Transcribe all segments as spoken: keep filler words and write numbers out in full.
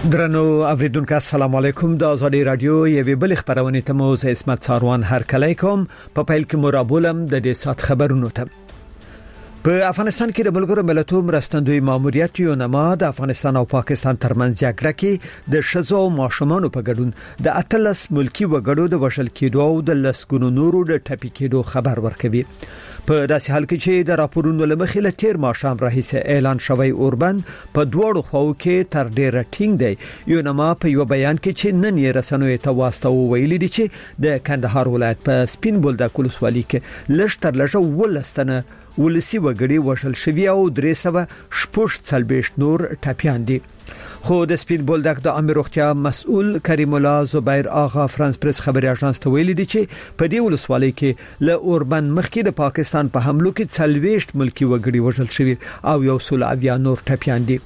درنو اوریدونکو السلام علیکم د ازادي رادیو یوه بل خبرونه ته مو زه اسمت ساروان هر کله کوم په پیل کې مرابولم د دې سات خبرونو ته په افغانستان کې د ملګرو ملتونو مرستندوی ماموریت یو نما د افغانستان او پاکستان ترمنځ جګړه کې د شزو او ماشومانو په ګډون د اتلس ملکی وګړو د وشل کېدو او د لسګونو نورو د ټپي کېدو خبر ورکوي په داسې حال کې چې د راپورونو لمخې له تیر ماښام راهیسه اعلان شوی اوربند په دوړو خو کې تر ډیره ټینګ دی یو نما په یو بیان کې چې نن یې رسنوي ته واسطه ویلي دي چې د کندهار ولایت په سپین بولدک ولسوالۍ کې لږ تر لږه ولستنه ولسی وګړي وشل شوی او درې سوه شپږ څلوېښت نور ټپيان دي خو د سپین بولدک د امیر روغتیا مسؤل کریم الله زبیر آغا فرانس پریس خبري اژانس ته ویلي دي چې په دې ولسوالۍ کې له اوربند مخکې د پاکستان په حملو کې څلوېښت ملکی وګړي وشل شوی او یو سل اویا نور ټپيان دي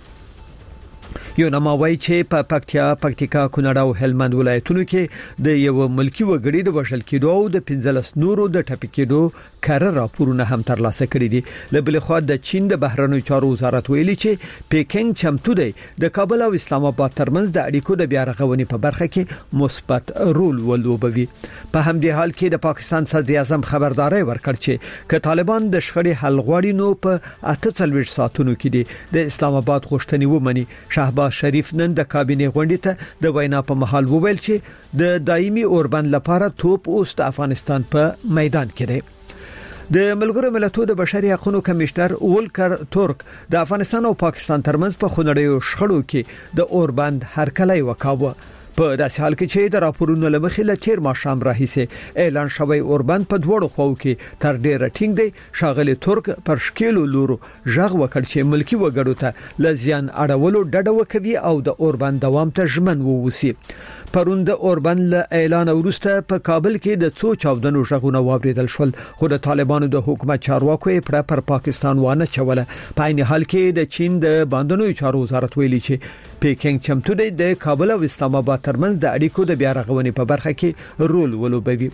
یو نماوي چې په پکتیا پکتیکا کونړ او هلمند ولایتونو کې د یو ملکی وګړي د وشل کېدو او د پنځلس نورو د ټپي کېدو کار راپورونه هم ترلاسه کړي دي له بل خوا د چین د بهرنیو چارو وزارت ویلي چې پیکینګ چمتو دی د کابل او اسلام آباد ترمنځ د اړیکو د بیا رغونې په برخه کې مثبت رول ولوبوي په همدې حال کې د پاکستان صدر اعظم خبرداري ورکړ چې ک طالبان د شخړې حل غواړي نو په اته څلوېښت ساعتونو کې دي د اسلام آباد غوښتنې ومني شهباز شریف نن د کابینه غونډې ته د وینا په محل وویل چې د دایمي اوربند لپاره توپ اوس د افغانستان په میدان کې دی د ملګرو ملتونو د بشري حقوقو کمشنر ولکر تورک د افغانستان او پاکستان ترمنځ په خونړیو شخړو کې د اوربند هرکلی وکاوه په داسې حال کې چې د راپورونو لمخې له تیر ماښام راهیسه اعلان شوی اوربند په دوړو خو کې تر ډیره ټینګ دی شاغلي ترک پر شکیلو لورو ژغ وکړ چې ملکی وګړو ته لزیان اړولو ډډه وکوي او د اوربند دوام ته ژمن ووسی پرون د اوربند له اعلان وروسته په کابل کې د څو چاودنو ژغونه واوریدل شول خو د طالبانو د حکومت چارواکو یې پر پاکستان وانه چوله په عین حال کې د چین د باندونو چارو وزارت ویلي چې پیکینګ چمتو دی د کابل او اسلام آباد ترمنځ د اړیکو د بیا رغونې په برخه کې رول ولوبوي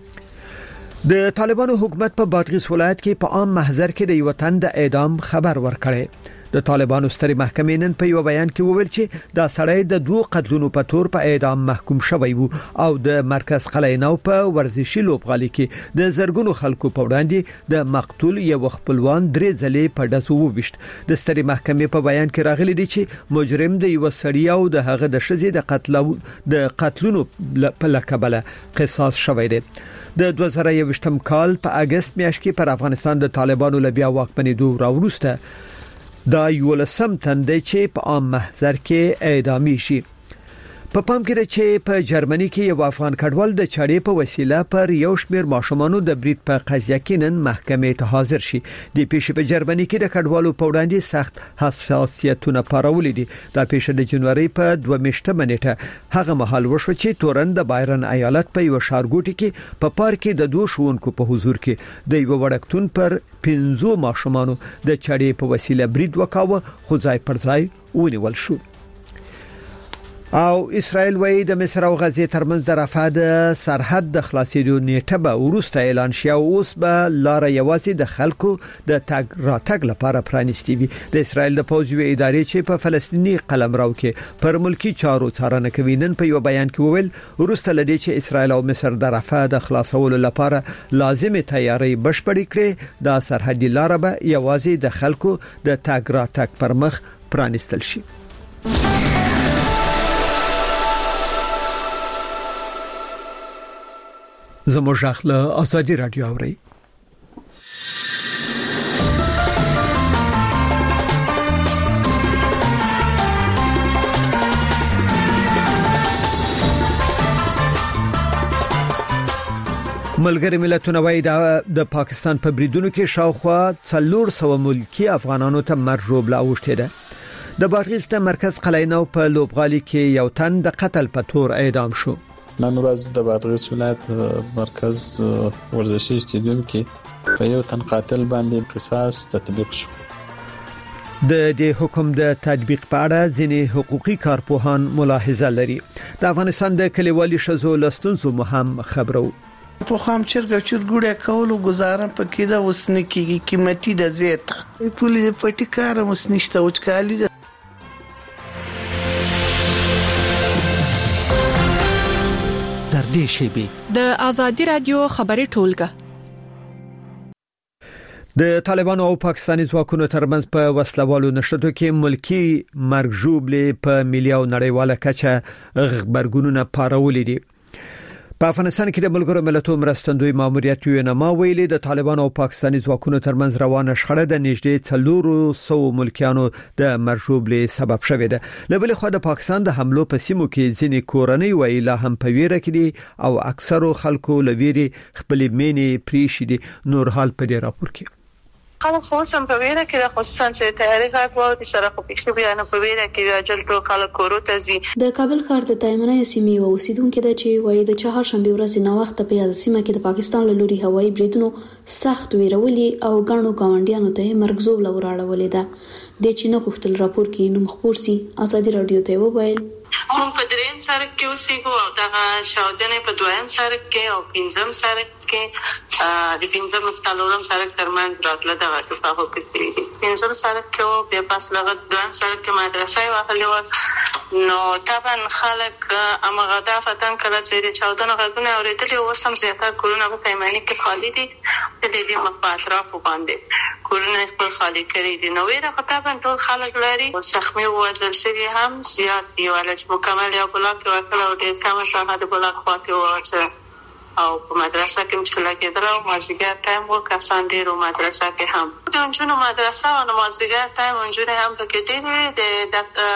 د طالبانو حکومت په بادغیس ولایت کې په عام محضر کې د یو تن د اعدام خبر ورکړی د طالبانو ستري محکمې نن په یو بیان کې وویل چې دا سړی د دوه قتلونو په تور په اعدام محکوم شوی وو او د مرکز قلعه‌نو په ورزشي لوبغالي کې د زرګونو خلکو په وړاندې د مقتول یو خپلوان درې ځلې په دسو وويشت د ستري محکمې په بیان کې راغلي دي چې مجرم د یو سړی او د هغه د شزې د قتل د قتلونو په لقبله قصاص شوی دی د دوه زره یوویشتم کال په اگست میاشت کې پر افغانستان د طالبانو لبیا واکمنېدو راوروسته دا یو لسم تندې چې په عام محضر کې اعدامي شي په پام کې چې په جرمني کې یو افغان کډوال د چاړې په وسیله پر یو شمېر ماشومانو د برید په قضیه کې نن محکمې ته حاضر شي د پیښې په جرمني کې د کډوالو په وړاندې سخت حساسیتونه پارولې دي دا پیښه د جنوري په دوه میاشتې منېټه هغه مهال وشو چې تورن د بایرن ایالت په یو ښارګوټي کې په پارک کې د دوه شونکو په حضور کې د یو وړکتون پر پنځو ماشومانو د چاړې په وسیله برید وکاوه خو ځای پر ځای ونیول شو او اسرائیل وایي د مصر او غزې ترمنځ د رفح د سرحد د خلاصېدو نیټه به وروسته اعلان شي او اوس به لار یوازې د خلکو د تګ راتګ لپاره پرانیستي وي د اسرائیل د پوځ یو ادارې چې په فلسطینی قلمرو کې پر ملکی چارو څارنه کوي نن په یو بیان کې وویل وروسته لدی چې اسرائیل او مصر د رفح د خلاصولو لپاره لازمه تیاری بشپړې کړي د سرحدي لار به یوازې د خلکو د تګ راتګ پر مخ پرانیستل شي زموږ اخله ازادي رادیو اوري ملګری ملتونه وایي د پاکستان په بریدونو کې شاوخوا څلور سوه ملکی افغانانو ته مرګ ژوبله اوښتې ده د بادغیس د مرکز قلعه‌نو په لوبغالي کې یو تن د قتل په تور اعدام شو نن ورځ د بادغیس ولایت مرکز ورزشي استادیوم کې په یو تن قاتل باندې قصاص تطبیق شو د دې حکم د تطبیق په اړه ځینې حقوقي کارپوهان ملاحظه لري د افغانستان د کلیوالي شذو لستونزو مهم خبرو په خام چرګ چرګوړه کولو گزارم پکې دا وسنه کیږي قیمتي د زیت پولی پټی کار مس نشته وچکالي نږدې شي. د آزادي رادیو خبري ټولګه د طالبانو او پاکستاني ځواکونو ترمنځ په وسلوالو نشټو کې ملکی مرګ ژوبلې په ملي او نړیواله کچه خبرګونونه پارولې دي. په افغانستان کې د ملګرو ملتونو مرستندوی ماموریت یونما ویلي د طالبانو او پاکستاني ځواکونو ترمنځ روانه شخړه د نږدې څلورو سو ملکیانو د مرژوبلې سبب شوې ده. لبل خو د پاکستان د حملو په سیمو کې ځینې کورنۍ ویلا هم په ویره کې دي او اکثرو خلکو لویري خپل مینې پریشي دي. نور حال په دې راپور کې خلک خو سم په ویره کې د خصوصا چې تیاری غاټ وو د سره خو پښې بیا نه په ویره کې د جلټو خلک کورو ته زی. د کابل ښار د تایمنه سیمې اوسیدونکو د چې وایي د چهارشنبه ورځ نو وخت په یاد سیمه کې د پاکستان له لوري هوایي بریدونو سخت ویرولي او غاڼو گاونډیانو ته مرګزوب لوراړولې ده. د چینه غوښتل راپور کې نو مخبور سي آزادي رادیو ته وویل موږ په دریم سرک کې اوسېږو او دغه شاودنې په دویم سرک کې او پنځم سرک کې د پنځم ستالورم سرک ترمنځ راتله دغه تفاهم کوي. پنځم سرک کې بیا پاس لغه دویم سرک کې مدرسې واخلې و نو طبعا خلک امغه دا فتن کله چې د شاودنې غږونه اورېدلې او سم زیاته کورونه په پیمانه کې خالي دي د دې مخ اطرافو باندې کورونه خپل خالي کړي دي. نو ویره طبعا ټول خلک لري او سخمي وځل شي هم زیات دی ولې مکمل یا بلاک ورکړه او ډېر کم ساحه د بلاک خواته وځه او په مدرسه کې مشله کېدل او مازیګر ټایم و کسان ډېر مدرسه کې هم د انجونو مدرسه او مازیګر ټایم انجونو هم پکې دي.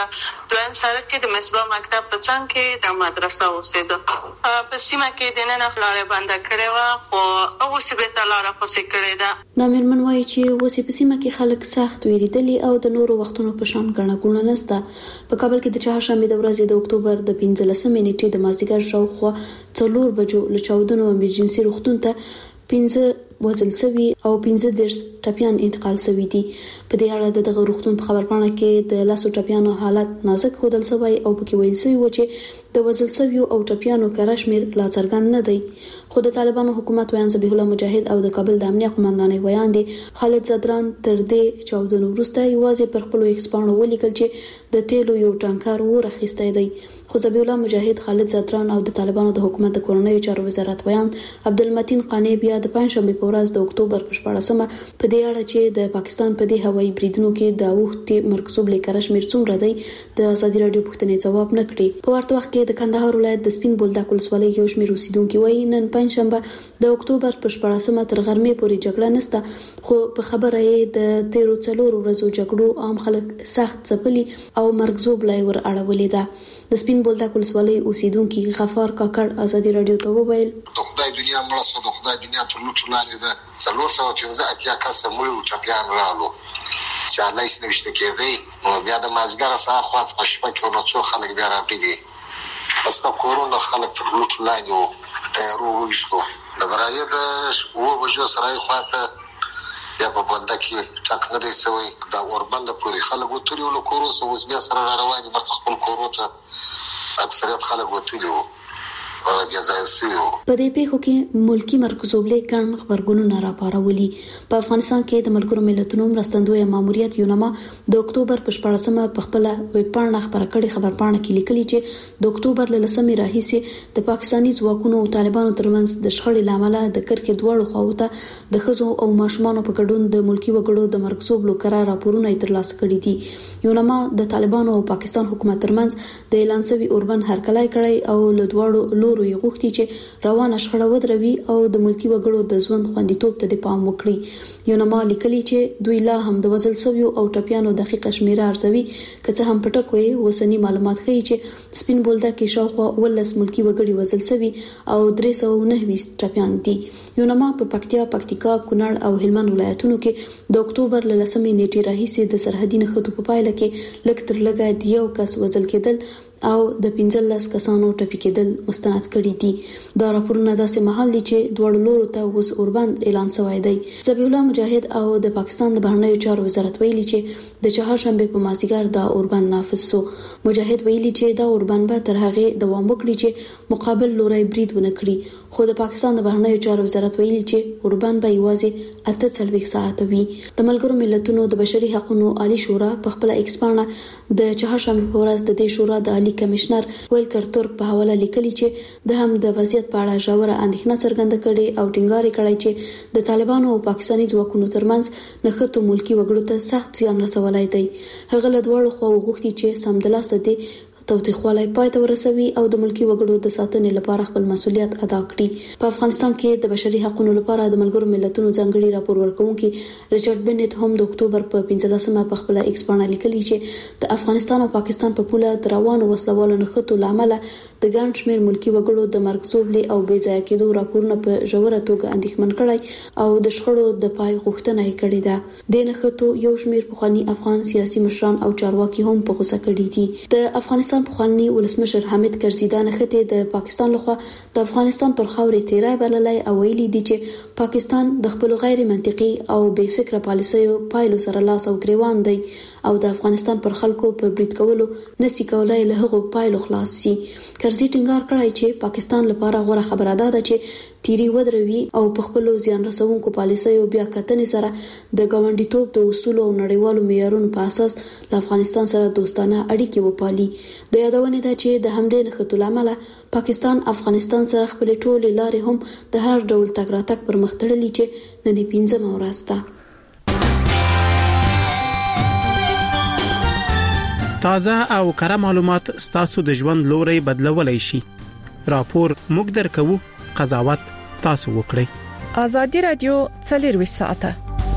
د دویم سره کې د مصباح مکتب په څنګ کې د مدرسه اوسېده په سیمه کې د نن افلاره بنده کړې و او اوس به تعالی پسې کړې ده. نامرمن وایي چې اوس په سیمه کې خلک سخت ویریدلي او د نورو وختونو په شان غړنه ګونه نسته. په کابل کې د چهارشنبه د ورځې د اکتوبر د پنځلسمې نیټې د مازیګر شاوخوا څلور بجو له چاودنو امرجنسي روغتون ته پنځه وزل سوي او پنځه درس ټپيان انتقال سوي دي. په دې اړه د روغتون په خبرپاڼه کې د لاسو ټپيانو حالت نازک خودل سوي او پکې ویل سوي و چې د وزل سوي او ټپيانو کارشمیر لا څرګند نه دی. خو د طالبانو حکومت ویان ذبیح الله مجاهد او د کابل د امنیه قومندانۍ ویان دي خالد زدران تر دې چاودنو وروسته یوازې پر خپل ایکسپانډ ولیکل چې د تیلو یو ټانکر ورخصته دی. خو ذبیح الله مجاهد خالد زدران او د طالبانو د حکومت د کورنیو چارو وزارت ویان عبدالمتین قانی بیا د پنځشنبه په ورځ د اکتوبر په شپږمه په دې اړه چې د پاکستان په دې هوایي بریدونو کې د اوختي مرکزوب لیکره شمیر څومره دی د آزادي رادیو پوښتنې جواب نه کړی. په ورته وخت کې د کندهار ولایت د سپین بولدک ولسوالۍ یو شمیر اوسیدونکو وایي نن پنځشنبه د اکتوبر په شپږمه تر غرمې پورې جګړه نسته خو په خبره یې د تیرو څلورو ورځو جګړو عام خلک سخت ځپلي او مرګزوب لای ور اړولې ده. د سپین بولدک ولسوالۍ اوسیدونکو غفار کاکړ آزادي رادیو ته وویل د خدای دنیا مړه سو د خدای دنیا تر لوټ لاندې ده څلور سوه پنځه اتیا کسه مړي چاپیان رالو چې الله یې نوشته کېدی نو بیا د مازګر سره خواط په شپه کې نو څو خلک بیا راټیږي پس د کورونا خلک تر لوټ لاندې وو تیارو وشتو د برایه د وو وجو سره خواته یا په بلده کې ټاک نه دی سوی دا اوربند پوری خلک وتوري ول کورو سو اوس بیا سره رواني مرته خپل کورو ته اکثریت خلک وتوري وو په دې پیښو کې ملکی مرکزوبلې کڼ خبرګونونه راپارولي. په افغانستان کې د ملګرو ملتونو مرستندوی ماموریت یونما د اکتوبر په شپږمه په خپل ویب پاڼه خبره کړې خبرپاڼه کې لیکلي چې د اکتوبر له لسمې راهیسې د پاکستاني ځواکونو او طالبانو ترمنځ د شخړې لامل د کرکې دوړو خواوته د خزو او ماشومانو په ګډون د ملکی وګړو د مرکزوبلو قرار راپورونه ترلاسه کړي دي. یونما د طالبانو او پاکستان حکومت ترمنځ د اعلان شوی اوربند هرکلای کړی او له دوړو لورو یې غوښتي چې روانه شخړه ودروي او د ملکی وګړو د ژوند خوندیتوب ته د پام وکړي. یونما لیکلي چې دوی لا هم د وزل سویو او ټپیانو دقیقه شمیره ارزوي که څه هم پټکوي وسنی معلومات ښیي چې سپین بولدک کې شاوخوا ولس ملکی وګړي وزل سوي او درې سوه نهه ویشت ټپیان دي. یونما په پکتیا، پکتیکا، کونړ او هلمند ولایتونو کې د اکتوبر له لسمې نیټې راهیسې د سرحدي نښتو په پایله کې لږ تر لږه د یو کس وزل کېدل او د پنځلس کسانو ټپي کېدل مستند کړي دي. دا راپورونه داسې مهال دي چې دوړ لورو ته اوس اوربند اعلان شوی دی. ذبیح الله مجاهد او د پاکستان د بهرنیو چارو وزارت ویلي چې د چهارشنبه په مازیګر دا اوربند نافذ شو. مجاهد ویلي چې دا اوربند به تر هغه دوام وکړي چې مقابل لوري برید ونه کړي. خو د پاکستان د بهرنیو چارو وزارت ویلي چې اوربند به یوازې اته څلوېښت ساعته وي. د ملګرو ملتونو د بشري حقوقو عالی شورا په خپل ایکس پاڼه د چهارشنبه په ورځ د دې شورا د عالی مالي کمشنر ویلکر تورک په حواله لیکلي چې د هم د وضعیت په اړه ژوره اندېښنه څرګنده کړې او ټینګار کړی چې د طالبانو او پاکستاني ځواکونو ترمنځ نښتو ملکی وګړو ته سخت زیان رسولای دی. هغه له دواړو خواو غوښتي چې سمدلاسه دي توتیخوالی پای ته ورسوي او د ملکی وګړو د ساتنې لپاره خپل مسؤلیت ادا کړي. په افغانستان کې د بشري حقوقو لپاره د ملګرو ملتونو ځانګړي راپور ورکونکي ریچارډ بنټ هم د اکتوبر په پنځلسمه په خپل ایکس باندې لیکلي چې د افغانستان او پاکستان په پوله د روانو وسلوالو نښتو لامل د ګڼ شمېر ملکی وګړو د مرګ زوبلې او بې ځای کېدو راپورونه په ژوره توګه اندېښمن کړي او د شخړو د پای غوښتنه یې کړې ده. د نښتو یو شمېر پخوانی افغان سیاسي مشران او چارواکي هم په غوسه کړي دي. د افغانستان پخوانی ولسمشر حامد کرزي دا نښتې د پاکستان لخوا د افغانستان پر خاورې تیرای بللای او ویلي دي چې پاکستان د خپل غیر منطقي او بې فکره پالیسیو پایلو سره لاس او ګریوان دی او د افغانستان پر خلکو پر برید کولو نسی کولای له هغو پایلو خلاص شي. کرزي ټینګار کړی چې پاکستان لپاره غوړه خبره ده چې تیری ودروي او په خپل ځان رسونکو پالیسیو بیا کتنې سره د ګاونډیتوب د اصول او نړیوالو معیارونو په اساس د افغانستان سره دوستانه اړیکې وپالي. د یادونه ده چې د همدې نښتو لامل پاکستان افغانستان سره خپل ټولې لارې هم د هر ډول تګ راتګ پر مخ تړلې چې نن پنځمه ورځ ده. تازه او کره معلومات ستاسو د ژوند لوري بدلولای شي. راپور موږ درکو، قضاوت تاسو وکړئ. ازادي رادیو څلور ساعته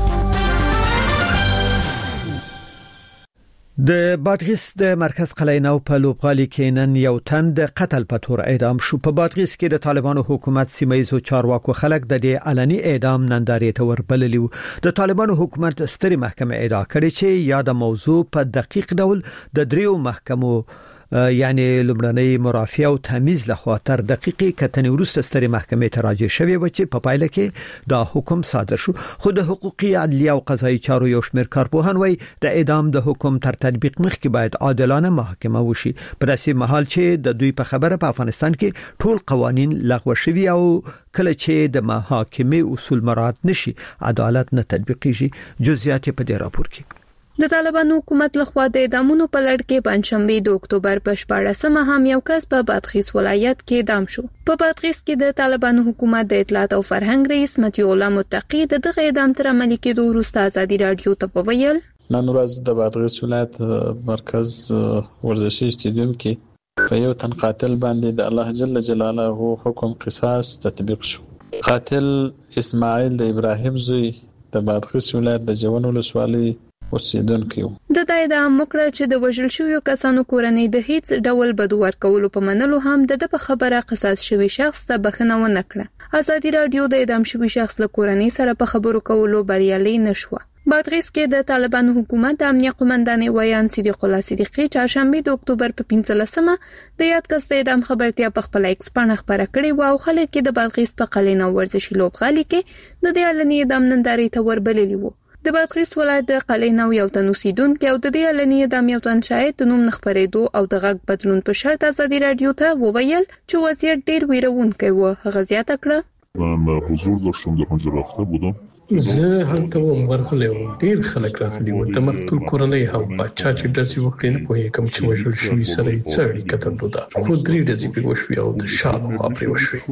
د بادغیس د مرکز قلعه‌نو په لوبغالي کې نن یو تن د قتل په تور اعدام شو. په بادغیس کې د طالبانو حکومت سیمایي چارواکو خلک د دې علني اعدام نندارې ته وربللی وو. د طالبانو حکومت ستري محکمه ادعا کړې چې یاد موضوع په دقیق ډول د دریو محکمو یعنی لمړنۍ مرافعه او تمیز له خاطر دقیقي کتنې ورسته ستري محکمې ته راجع شوی و چې په پایله کې دا حکم صادر شو. خو د حقوقي عدلیه او قضایي چارو یو شمېر کارپوهان وایي د اعدام د حکم تر تطبیق مخکې باید عادلانه محاکمه وشي. په داسې مهال چې د دوی په خبره په افغانستان کې ټول قوانين لغوه شوي او کله چې د محاکمې اصول مراعات نشي عدالت نه تطبیقيږي. جزئیات په دې راپور کې د طالبانو حکومت لخوا د اعدامونو په لړ کې پنځشنبه د اکتوبر په شپاړسمه هم یو کس په بادغیس ولایت کې اعدام شو. په بادغیس کې د طالبانو حکومت د اطلاعات او فرهنګ رئیس متي الله متقی د دغه اعدام تر عملي کېدو وروسته ازادي رادیو ته وویل نن ورځ د بادغیس ولایت مرکز ورزشي استادیوم کې په یو تن قاتل باندې د الله جل جلاله حکم قصاص تطبیق شو. قاتل اسماعیل د ابراهیم زوی د بادغیس ولایت د جوان ولسوالۍ اوسیدونکو. د دا اعدام مکړه چې د وژل شویو کسانو کورنۍ د هیڅ ډول بدو ورکولو په منلو هم د په خبره قصاص شوی شخص ته بخښنه ونه کړه. ازادي رادیو د اعدام شوی شخص له کورنۍ سره په خبرو کولو بریالي نشوه. بادغیس کې د طالبانو حکومت د امنیه قومندان ویان صدیق الله صدیقی چهارشنبه د اکتوبر په پنځلسمه د یاد کس د اعدام خبرتیا په خپل ایکس باندې خبره کړې و او خلک کې د بادغیس په قلعه‌نو ورزشي لوبغالي کې د دې علني اعدام نندارې ته وربللی وو. د بادغیس ولایت د قلعه‌نو یو تن اوسیدونکو او د دې علني اعدام یو تن شاهد د نوم نخبرېدو او د غږ بدلون په شرط ازادي رادیو ته وویل چې وضعیت ډیر ویرونکی و. هغه زیاته کړه من حضور داشتم در اونجا رفته بودم زه هلته وم ورغلی وم ډیر خلک راغلي وو د مقتول کورنۍ هم چا چې ډزې وکړې نه پوهېږم چې وژل شوي سره یې څه اړیکه درلوده خو درې ډزې پرې وشوې او د شا لخوا پرې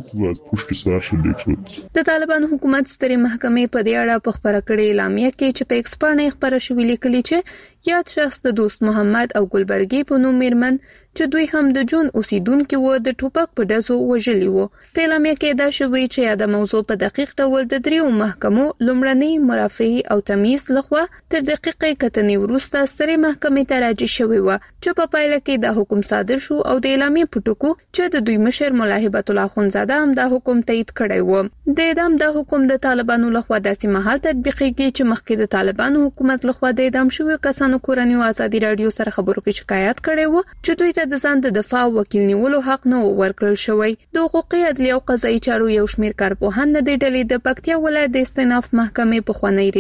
وشوې. د طالبانو حکومت سترې محکمې په دې اړه په خپره کړې اعلامیه کې چې په ایکس باندې خبره شوې لیکلي چې یاد شخص د دوست محمد او ګلبرګي په نوم میرمن چې دوی هم د جون اوسیدونکو و د ټوپک په ډزو وژلي وو. په اعلامیه کې دا شوی چې یاد موضوع په دقیق ډول د دریو محکمو لمړنۍ مرافعه او تمیز لخوا تر دقیقې کتنې وروسته سترې محکمې ته راجع شوی و چې په پایله کې دا حکم صادر شو او د اعلامیې په ټکو چې د دوی مشر مولا هبت الله خونزاده هم دا حکم تایید کړی و. د اعدام دا حکم د طالبانو لخوا داسې مهال تطبیقیږي چې مخکې د طالبانو حکومت لخوا د اعدام شوی کسانو کورنۍ ازادي رادیو سره خبرو کې شکایت کړي وو چې دوی د ځان د دفاع وکیل نیولو حق نه ورکړل شوی. د حقوقي عدلیه او قضایي چارو یو شمېر کارپوهان د دې ډلې د پکتیا ولایت د استئناف محکمې په خوانی رئیس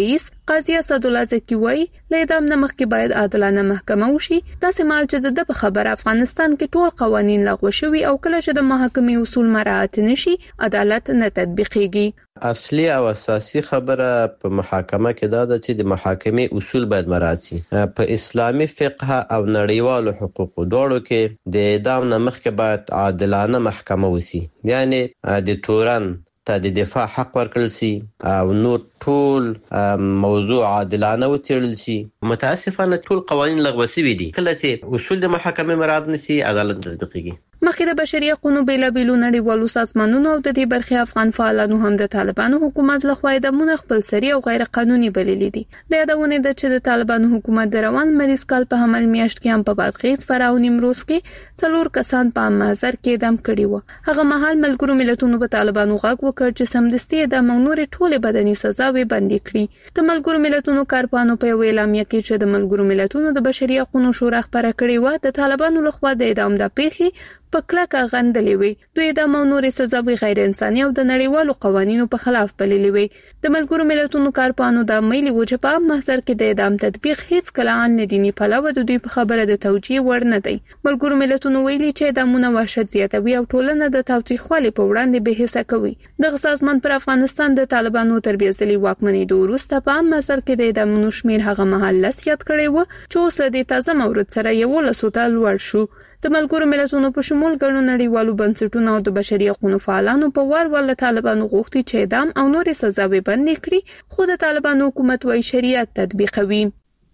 قاضي اسدالله زکی وایي له اعدام نه مخکې باید عادلانه محکمه وشي. داسې مال چې د په خبره افغانستان کې ټول قوانين لغوه شوي او کله چې د محاکمې اصول مراعات نشي عدالت نه تطبیقيږي. اصلي او اساسي خبره په محاکمه کې دا ده چې د محاکمې اصول باید مراعات شي. په اسلامي فقه او نړیوالو حقوقو دواړو کې د اعدام نه مخکې باید عادلانه محکمه وشي، یعنی د تورن ته د دفاع حق ورکړل شي او نور ټول موضوع عادلانه وڅېړل شي. متاسفانه ټول قوانين لغوه شوي دي. کله چې اصول د محاکمې مراعات نشي عدالت تطبیقيږي. مخکې د بشري حقوقو بیلابېلو نړیوالو سازمانونو او د دې برخې افغان فعالانو هم د طالبانو حکومت لخوا اعدامونه خپلسري او غیر قانوني بللي دي. د یادونه ده چې د طالبانو حکومت د روان مریض کال په حمل میاشت کې هم په بادغیس، فراه او نیمروز کې څلور کسان په محضر کې اعدام کړي وو. هغه مهال ملګرو ملتونو په طالبانو غږ وکړ چې سمدستي اعدام او نور ټول بدني سزاوي بندي کړي. د ملګرو ملتونو کارپانو په یو اعلامیه کې چې د ملګرو ملتونو د بشري حقوقو شورا خبره کړې و د طالبانو لخوا د اعدام د پیښې په کلکه غندلې وي. دوی د مونوري سزاوي غیر انساني او د نړیوالو قوانینو په خلاف بللې وي. د ملګرو ملتونو کارپانو د مېلي وجه په محضر کې د اعدام تطبیق هیڅ کله ان دیني پلوه د دوی په خبره د توجیه ور نه دی. ملګرو ملتونو ویلي چې اعدامونه وحشت زیاتوي او ټولنه د تاوتریخوالي په وړاندې به حساب کوي. د سازمان پر افغانستان د طالبانو تربیځلي واکمنۍ د وروسته په محضر کې د اعدامونو شمیر هغه مهال لسیات کړي وو چې اوس له دې تازه مورد سره یو لسوته لوړ شو. د ملګرو ملتونو په شمول ګڼو نړیوالو بنسټونو او د بشري حقوقو فعالانو په وار ول طالبانو غوښتي چې اعدام او نورې سزاوي بندي کړي، خو د طالبانو حکومت وايي شریعت تطبیقوي.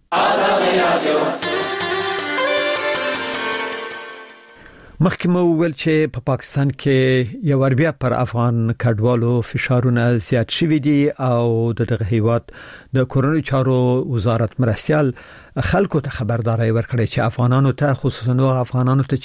مخکې مو ویل چې په پا پاکستان کې یو وربیا پر افغان کډوالو فشارونه زیات شوي دي او دغه هیواد د کورونی چارو وزارت مرستيال خلکو ته خبرداري ورکړي چې افغانانو ته خصوصا نو افغانانو ته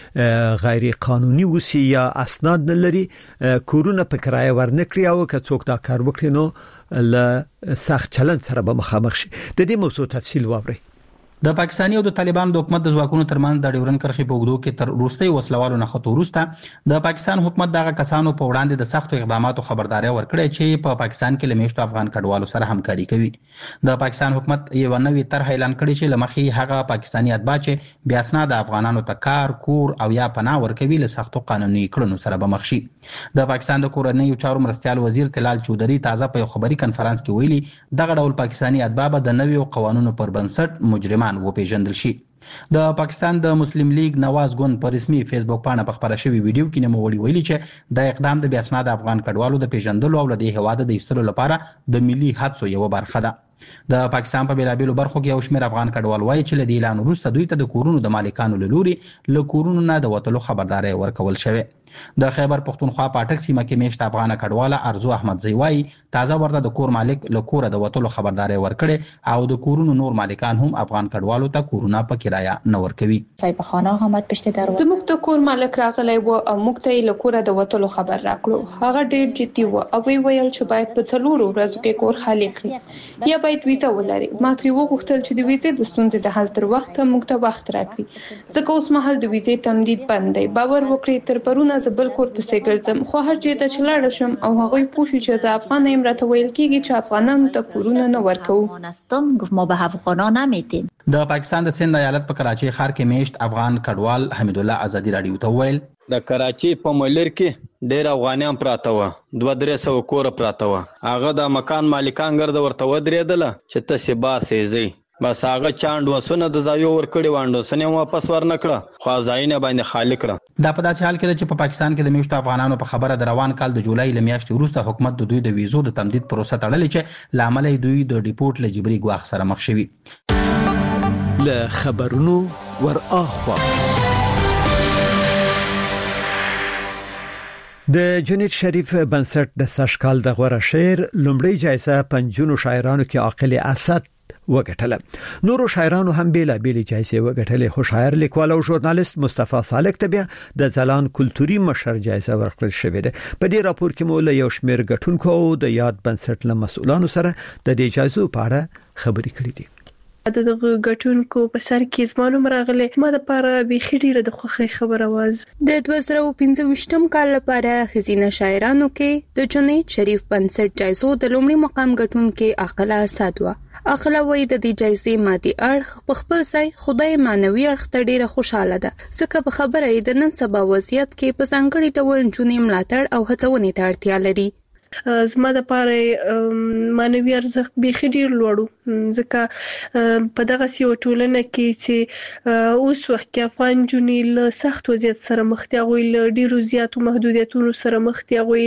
چې غیر قانوني وسی یا اسناد نه لري کورونه په کرایه ورنکړي او که څوک دا کار وکړي نو له سخت چلند سره به مخامخ شي. د دې موضوع تفصیل واوري. د پاکستاني او د طالبانو د حکومت د ځواکونو ترمنځ د ډیورن کرښې په اوږدو کې تر وروستي وسلوالو نه خطو وروسته د پاکستان حکومت دغه کسانو په وړاندې د سختو اقداماتو خبرداري ورکړې چې په پاکستان کې لمیشتو افغان کډوالو سره همکاري کوي. د پاکستان حکومت یو نوې طرح اعلان کړی چې لمخې هغه پاکستاني اتباع چې بیا اسناد د افغانانو ته کار کور او یا پناه ورکوي له سختو قانوني کړنو سره به مخ شي. د پاکستان د کورنیو چارو مرستيال وزیر تلال چودري تازه په خبري کانفرنس کې ویلي دغه ډول پاکستاني اتباع به د نویو قوانینو پر بنسټ مجرمان وپیژندل شي. د پاکستان د مسلم لیگ نواز ګوند په رسمي فیسبوک باندې په خبره شوی ویډیو کې نوموړي ویلي چې د اقدام د بیا اسناد افغان کډوالو د پیژندلو او د هواد د ایستلو لپاره د ملي هڅو یو برخه ده. د پاکستان په بیلابېلو برخو کې یو شمېر افغان کډوال وایي چې له اعلان وروسته دوی ته د کورونو د مالکانو له لوري له کورونو نه د وټلو خبرداري ورکول شوې. د خیبر پختونخوا پاټک سیمه کې میشت افغان کډواله ارزو احمدزی وایي تازه ورته د کور مالک له کوره د وټلو خبرداري ورکړي او د کورونو نور مالکان هم افغان کډوالو ته کورونه په کرایه نه ورکوي. صاحب خانه حمد پشت دروازه زموږ د کور مالک راغلی و او موږ ته له کوره د وټلو خبر راکړو. هغه ډیر جدي و او وی ویل چې باید په څلورو ورځو کې کور خالی کړي یا باید ویزه ولري. ما ترې وغوښتل چې د ویزې د ستونزې د حل تر وخته موږ ته وخت راکړي ځکه اوس مهال د ویزې تمدید بند دی. باور وکړئ تر پرونه زه بل کور پسې ګرځم خو هر چېرته چې لاړ شم او هغوی پوه شي چې زه افغان یم راته ویل کېږي چې افغانانو ته کورونه نه ورکوو. ما به افغانان نمیدیم. د پاکستان د سند ایالت په کراچۍ ښار کې میشت افغان کډوال حمید الله آزادی رادیو ته ویل د کراچۍ په ملر کې ډېر افغانان پراته و، دوه درې سوه کور پراته و. هغه د مکان مالکان ګرځ ورته ودرېدله چې تاسې باسئ ځئ. بس هغه چاند وسونه د ځایو ورکړي وانډو سنې واپس ورنکړه خو ځایونه باندې خالی کړه. دا په داسې حال کې ده چې په پاکستان کې د میشتو افغانانو په خبره د روان کال د جولای له میاشتې وروسته حکومت د دوی د ویزو د تمدید پروسه تړلې چې لامل یې دوی د ډیپورټ له جبري ګواښ سره مخ شوي. له خبرونو ور اخوا د جنید شریف بنسټ د سشکال د غوړه شعر لومړی جایزه پنځونو شاعرانو کې عاقل اسد وګټله. نورو شاعرانو هم بیل بیل جایزې وګټلې خو شاعر لیکوال او ژورنالیست مصطفی صالح ته بیا د ځلان کلتوري مشر جایزه ورکړل شوې ده. په دې راپور کې مو له یو شمېر ګټونکو او د یاد بنسټ له مسؤلانو سره د دې جایزو په اړه خبرې کړې دي. د دغه غټونکو په سر کې زمانو مرغله ما د پاره به خډيره د خوخي خبر आवाज د دوه زره پنځه ویشتم کال لپاره خزینه شاعرانو کې د جنید شریف بنسټ جایزو د لومړي مقام غټونکو عقله سادوا عقله وای د دې جایزې مادي اړخ په خپل ځای خدای مانوي اړخ ته ډیره خوشاله ده ځکه په خبره یې د نن سبا وضعیت کې په ځانګړي ډول جنې ملاتړ او هڅونې ته اړتیا لري. زما د پاره مانوي ارزښت به خډیر لوړو ځکه په دغه سی ټولنه کې چې اوس وخت کې افغان جنې له سخت وضعیت سره مخ دي غوي له ډیرو زیاتو محدودیتونو سره مخ دي غوي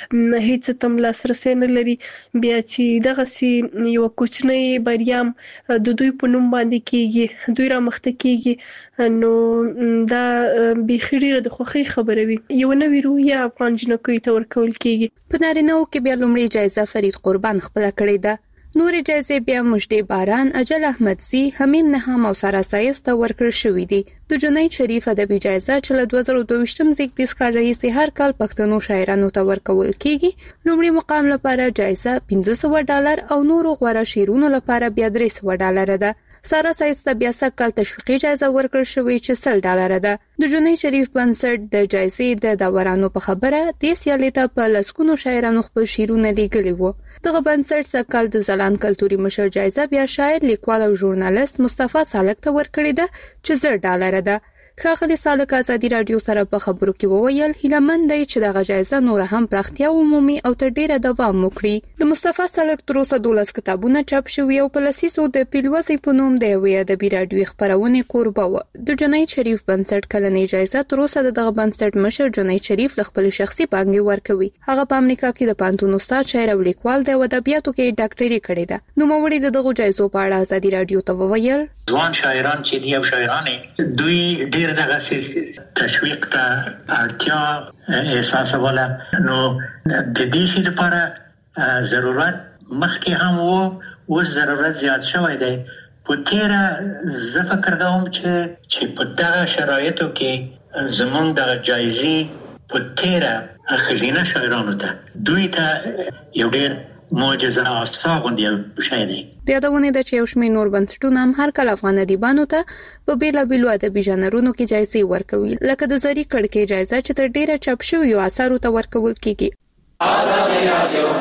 هیڅ تم لاسرسي نه لري بیا چې دغه سی یو کوچنی بریام د دوی په نوم باندې کیږي دوی را مخته کیږي نو دا به خډیر د خوخي خبره وي یو نوې روحیه افغان جنکو ته ورکول کیږي. په نارینه‌و کې بیا لومړی جایزه فرید قربان خپل کړې ده. نورې جایزې بیا مجدي باران، اجل احمدزي، حمیم نهام او سارا سایس ته ورکړل شوې دي. د جنید شریف ادبي جایزه چې له دوه زره دوه ویشتم زیږدیز کال راهیسې هر کال پښتنو شاعرانو ته ورکول کیږي. لومړي مقام لپاره جایزه پنځه سوه ډالر او نورو غوړه شیرونو لپاره بیا درې سوه ډالر ده. سارا سایس ته بیا سکل تشویقي جایزه ورکړل شوې چې سل ډالر ده. د جنید شریف بنسټ د جایزې د داورانو په خبره د سیالۍ ته په لسګونو شاعرانو خپل شیرونه لیږلي وو. دغه بنسټ سکل د ځلان کلتوري مشر جایزه بیا شاعر، لیکوال او ژورنالیست مصطفی سالک ته ورکړې ده چې زر ډالر ده. ښاغلي سالک ازادي رادیو سره په خبرو کې وویل هیلمن دی چې دغه جایزه نور هم پراختیا ومومي او تر ډیره دوام وکړي. د مصطفی سالک تر اوسه دولس کتابونه چاپ شوي او په لسیزو د پیلوزي په نوم د یوې ادبي رادیو خپرونې کوربه و. د جنید شریف بنسټ کلنۍ جایزه تر اوسه دغه بنسټ مشر جنید شریف له خپل شخصي پانګې ورکوي. هغه په امریکا کې د پانتون استاد، شاعر او لیکوال دی او ادبیاتو کې ډاکټري کړې ده. نوموړي د دغه جایزو په اړه ازادي رادیو ته وویل ځوان شاعران چې دی او شاعرانې دوی ډیر دغه تشویق ته اړتیا احساسوله نو د دې شي لپاره ضرورت مخکې هم وو اوس ضرورت زیات شوی دی. په تیره زه فکر کوم چې چې په دغه شرایطو کې زمونږ د جایزې په تیره خزینه شاعرانو ته دوی ته یو ډیر معجزه آسا غوندې شوی دی. د یادونه ده چې یو شمېر نور بنسټونه هم هر کال افغان ادیبانو ته په بیلابیلو ادبي ژانرونو کې جایزې ورکوي لکه د زری کړکۍ جایزه چې تر ډیره چاپ شویو اثارو ته ورکول کیږي. آزادي رادیو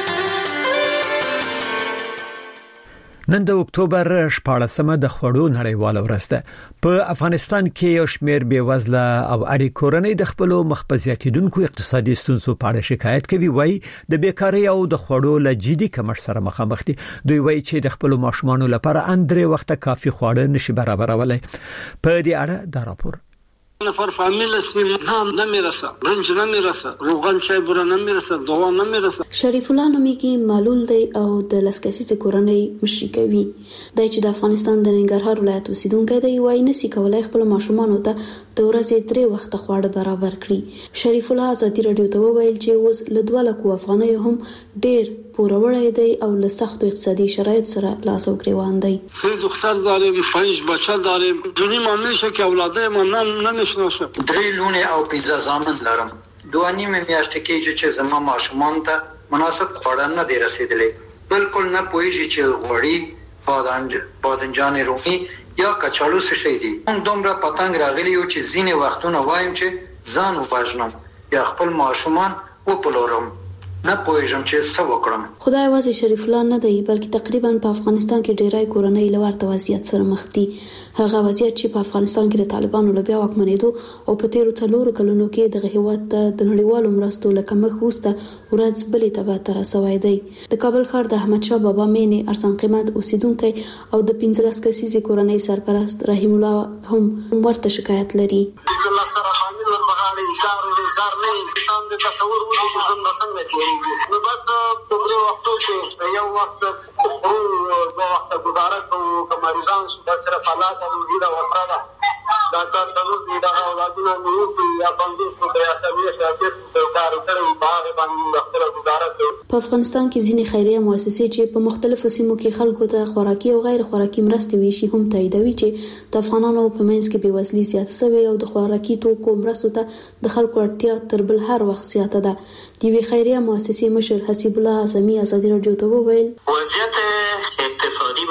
نن د اکتوبر شپاړسمه د خوړو نړیواله ورځ ده. په افغانستان کې یو شمېر بیوزله او اړې کورنۍ د خپلو مخبزیاتیدونکو اقتصادي ستونزو په اړه شکایت کوي. وایي د بیکاری او د خوړو له جدي کمښت سره مخامخ دي. دوی وایي چې د خپلو ماشومانو لپاره اندرې وخت کافي خواړه نشي برابرولای. په دې اړه دا راپور نفر فامیل اسم هم نمیرسه رنج نمیرسه روغن چای بوره نمیرسه دوا نمیرسه. شریف الله نومیږي معلول دی او د لسکسي کورنۍ مشري کوي. د چې د افغانستان د ننګرهار ولایت اوسیدونکی دی وایي نسی کولای خپل ماشومانو ته د ورځې درې وخت خواړه برابر کړي. شریف الله ازادي رادیو ته وویل چې اوس له دوه لکو افغانۍ هم ډیر پوروړی دی او له سختو اقتصادي شرایط سره لاس او ګریوان دی. سه دختر داریم، پنج بچه داریم، دونی مامیشه که اولاده ما نمیشناسه. درې لونه او پنځه زامن لرم. دوه نیمه میاشتې کېږي چې زما ماشومان ته مناسب خواړه نه دی رسیدلی. بالکل نه پوهیږي چې غوړي، بادنج بادنجان رومي یا کچالو څه شی دي. موږ دومره پتنګ راغلی یو چې ځینې وختونه وایم چې ځان وباجنم یا خپل ماشومان وپلورم. نه پوهیږم چې څه وکړم. خدای یوازې شریف الله نه دی بلکې تقریبا په افغانستان کې ډیری کورنۍ له ورته وضعیت سره مخ دي. هغه وضعیت چې په افغانستان کې د طالبانو له بیا واکمنېدو او په تیرو څلورو کلونو کې د هیواد د نړیوالو مرستو له کمښت وروسته ورځ بلې ته به تر رسوي دی. د کابل ښار د احمد شاه بابا مینې ارزان قیمت اوسیدونکي او د پنځلس کسیزې کورنۍ سرپرست رحیم الله هم ورته شکایت لري. الله سره حامل ورمغاړي کار روزګار نه انسان د تصور ولې چې څنګه څنګه تیریږي. نو بس په دې وختو کې یو وخت خو دوه وخت گزاره کوو که مریضان شو بس صرف حالات روزي دا وسره ده ډاکټر تلوس می دغه اولادونه نیوسي یا پندوس کو بیا سمې شاکر د کار کړی باغ باندې خپل گزاره کوي. په افغانستان کې ځینې خیریه مؤسسې چې په مختلفو سیمو کې خلکو ته خوراکي او غیر خوراکي مرستې ویشي هم تاییدوي چې د افغانانو په منځ کې بېوزلي زیاته شوې او د خوراکي توکو مرستو ته د خلکو اړتیا تر بل هر وخت زیاته ده. د یوې خیریه مؤسسې مشر حسیب الله اعظمي ازادي رادیو ته وویل وضعیت اقتصادی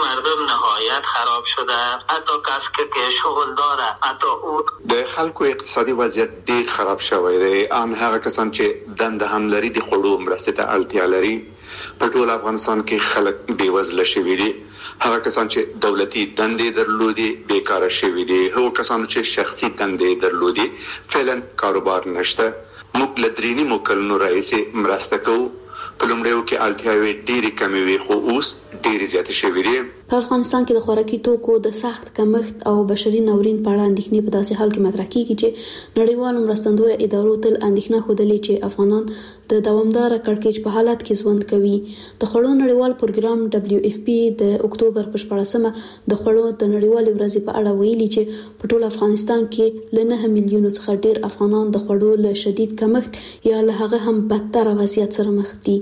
مردم نهایت خراب شده، حتی کس که شغل داره، حتی او د خلکو اقتصادي وضعیت ډیر خراب شوی دی. ان هغه کسان چې دنده هم لري د خوړو مرستې ته اړتیا لري په ټول افغانستان کې خلک بیوزله شوي دي. هغه کسان چې دولتي دندې درلودي بیکاره شوي دي. هغه کسان چې شخصي دندې درلودي فعلا کاروبار نشته. موږ لدرینی مکلنو رئیس مرسته کوو. په لومړیو کې اړتیاوې ډېرې کمې وي خو اوس ډېرې زیاتې شوې دي. په افغانستان کې د خوراکي توکو د سخت کمښت او بشري ناورین په اړه اندېښنې په داسې حال کې مطرح کیږي چې نړیوالو مرستندویه ادارو تل اندېښنه ښودلې چې افغانان د دوامدار کړکېچ په حالت کې ژوند کوي. د خوړو نړیوال پروګرام دبليو اف پی د اکتوبر په شپاړسمه د خوړو د نړیوال ورځې په اړه ویلي چې په ټول افغانستان کې له نه میلیونو څخه ډېر افغانان د خوړو له شدید کمښت یا له هغه هم بدتر وضعیت سره مخ دي.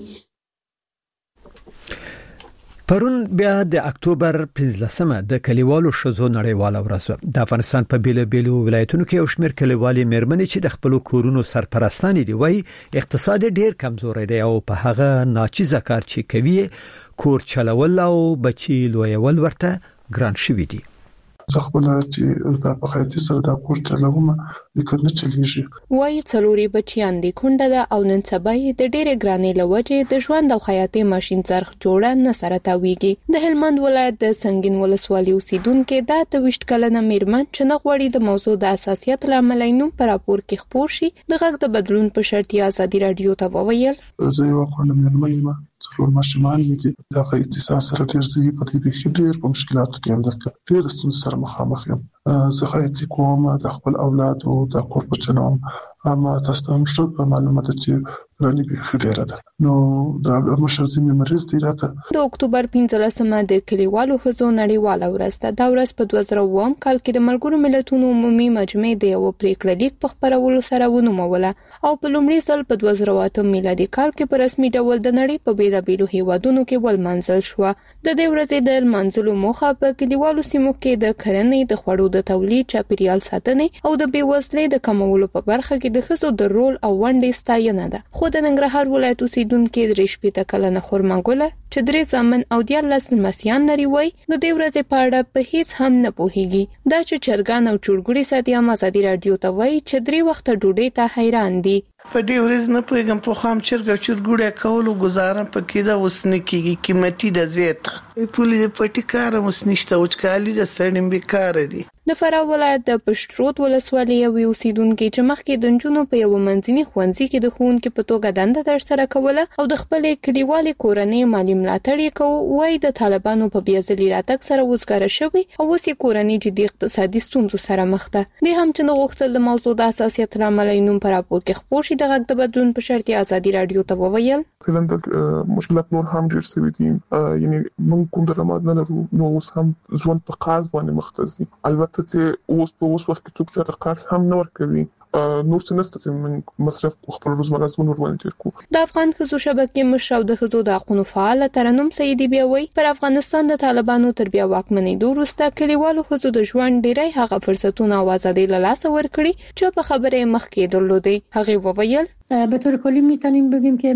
پرون بیا د اکتوبر پنځلسمه د کلیوالو شذو نړیواله ورځ د افغانستان په بیل بیلو ولایتونو کې او شمېر کلیوالي مېرمنې چې د خپل کورونو سرپرستانې دي وایي اقتصاد ډیر کمزوري دی او په هغه ناچیزه کار چې کوي کور چلول او بچي لویول ورته ګران شوي دي. زه خپل چې د پخایتي سره د کور چلوم د کورنۍ چلیږي. وایي څلوري بچیان دي کونډه ده او نن سبا یې د ډېرې ګرانۍ لوجې د ژوند او خیاطي ماشين څرخ جوړه نه سره تاویږي. د هلمند ولایت د سنگین ولسوالۍ اوسیدونکو د اتهویشت کلنه میرمن چې نه غوړي د موضوع د اساسیت لامل نوم پر راپور کې خپور شي د غږ د بدلون په شرط ازادي رادیو ته وویل زه یو کونډه میرمن یم څلور ماشومان مې دي. دا اقتصاد سره ډېر زیات په دې کې ډېر په مشکلاتو کې هم درته ډېر ستونزې سره مخامخ یم. زه خیاطي کوم د خپل اولاد او د کور په چلوم اما تاسو ته هم ښه په معلومات چې رانی به ډیره ده. نو دا مشرزي مریض دی راته د اکتوبر پنځلسمه د کلیوالو خزو نړیواله ورځ ده. دا ورځ په دوه زره اووم کال کې د ملګرو ملتونو عمومي مجمع د یو پریکړه لیک په خبرولو سره ونوموله او په لومړي ځل په دوه زره اتم میلادي کال کې په رسمي ډول د نړۍ په بیلابیلو هیوادونو کې ولمنځل شو. د دې ورځې د منځلو موخه په کلیوالو سیمو کې د کرنې د خوړو د تولید چاپیریال ساتنې او د بیوزلۍ د کمولو په برخه کې د خزو د رول او ونډې ستاینه ده. خو د ننګرهار ولایت اوسیدونکو د ریشپیته کلنه خورمنګوله چې درې زامن او دیارلس لمسیان لري وای د دې ورځې په اړه په هیڅ هم نه پوهیږي. دا چې چرګان او چورګوړي ساتي هم ازادي رادیو ته وای چې درې وخت ډوډۍ ته حیران دي. په دې ورځ نه پوهیږم په خام چرګ او چورګوړي کولو گزاره پکې دا وسنه کیږي قیمتي د زیات پولې پټی کار مس نشته او چکالي د سړیم بیکار دي. د فراه ولایت د پشترود ولسوالۍ یو اوسیدونکو چې مخکې د جنونو په یو منځني ښوونځي کې د ښوونکو په توګه دنده ترسره کوله او د خپل کلیوالي کورنۍ مالی ملاتړ یې کوي وای د طالبانو په بیازلي راتګ سره وزګاره شوی او اوس یې کورنۍ جدي اقتصادي ستونزو سره مخ ده. د هم چې د غوښتل د موضوع د اساسیت لامل نوم پر راپور کې خپور شي د غږ د بدلون په شرط ازادي رادیو ته وویل فلند مشکلات نور هم ډیر سوي دي. یعنی موږ کوم د رمضان نه نو اوس هم ژوند په قرض باندې مختصي. البته چې اوس په اوس وخت کې څوک چې قرض هم نه ورکوي نور څه نشته چې موږ مصرف خپل روزمره ژوند ورباندې تیر کوو. د افغان خزو شبکې مشر د خزو د حقوقو فعال ترنم سیدی بیاوي پر افغانستان د طالبانو تر بیا واکمنۍ وروسته کلیوالو خزو د ژوند ډیری هغه فرصتونه او ازادي له لاسه ورکړي چې په خبره مخکې درلودي. هغه وویل به طور کلی میتونیم بگیم که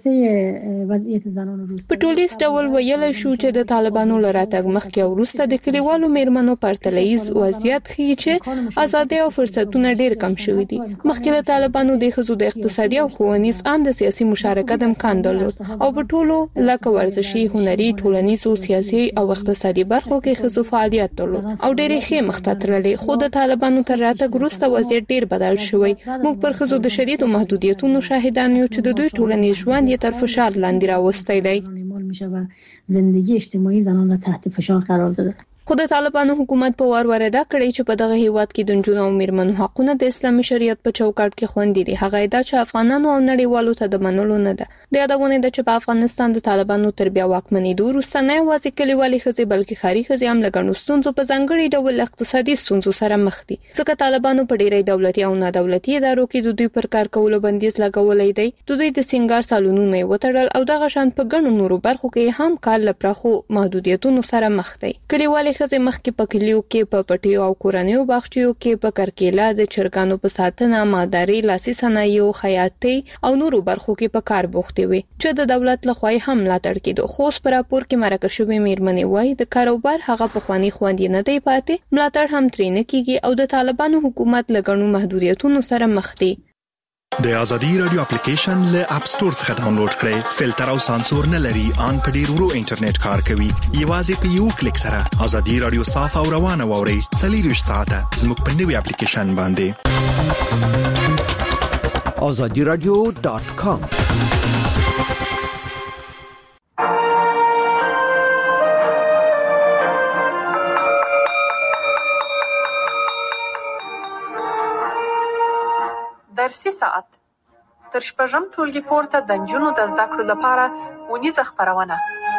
مقایسه وضعیت زنان روز په ټولیز ډول ویل شو چې د طالبانو لراتګ مخکې او وروسته د کلیوالو میرمنو پرتلیز وضعیت ښیي چې ازادي او فرصتونه ډیر کم شوي دي. مخکې له طالبانو د خزو د اقتصادي او ښوونیز ان د سیاسي مشارکت امکان درلود او په ټولو لکه ورزشي هنري ټولنیز او سیاسي او اقتصادي برخو کې خزو فعالیت درلود او ډېرې ښې مختترلې. خو د طالبانو تر راتګ وروسته وضعیت ډیر بدل شوی. موږ پر خزو د شدید محدودیت تونو شاهدان یو چې د دوی ټولنیز ژوند یې تر فشار لاندې راوستی دی. زندگی اجتماعی زنان را تحت فشار قرار داده. خو د طالبانو حکومت په وار ورده کړی چې په دغه هیواد کې د جنونو او میرمنو حقوقونه د اسلامي شریعت په چوکاټ کې خوندي دي. هغه دا چې افغانانو او نړیوالو ته د منلو نه ده. د یادونه ده چې په افغانستان د طالبانو تر بیا واکمنۍ وروسته نه یوازې کلیوالي ښځې بلکې ښاري ښځې هم له ګڼو ستونزو په ځانګړي ډول اقتصادي ستونزو سره مخ دي. ځکه طالبانو په ډیری دولتي او نه دولتي ادارو کې د دوی پر کار کولو بندیز لګولې دی. د دوی د سنگار سالونونو وټړل او دغه شان په ګڼو نورو برخو کې هم کار لپاره محدودیتونو سره مخ دي. کلیوالي ښځې مخکې په کلیو کې په پټیو او کورنیو باغچو کې په کرکیله د چرګانو په ساتنه، مالداري، لاسي صنایعو، خیاطۍ او نورو برخو کې په کار بوختې وي چې د دولت لخوا هم ملاتړ کېدو. خو اوس په راپور کې مرکه شوې میرمنې وایي د کاروبار هغه پخوانی خوندي نه دی پاتې، ملاتړ هم ترې نه کېږي او د طالبانو حکومت له ګڼو محدودیتونو سره مخ دی. د ازادي رادیو اپلیکیشن له اپ سټور څخه ډاونلوډ کړئ. فلټر او سانسور نه لري، ان په ډیر ورو انټرنیټ کار کوي. یوازې په یو کلیک سره ازادي رادیو صاف او روانه واورئ. څلور ساعته زموږ په نوي اپلیکیشن باندې azadi radio dot com. درسي ساعت تر شپږم ټولګي پورته د نجونو د زده کړو لپاره ونیزه خپرونه.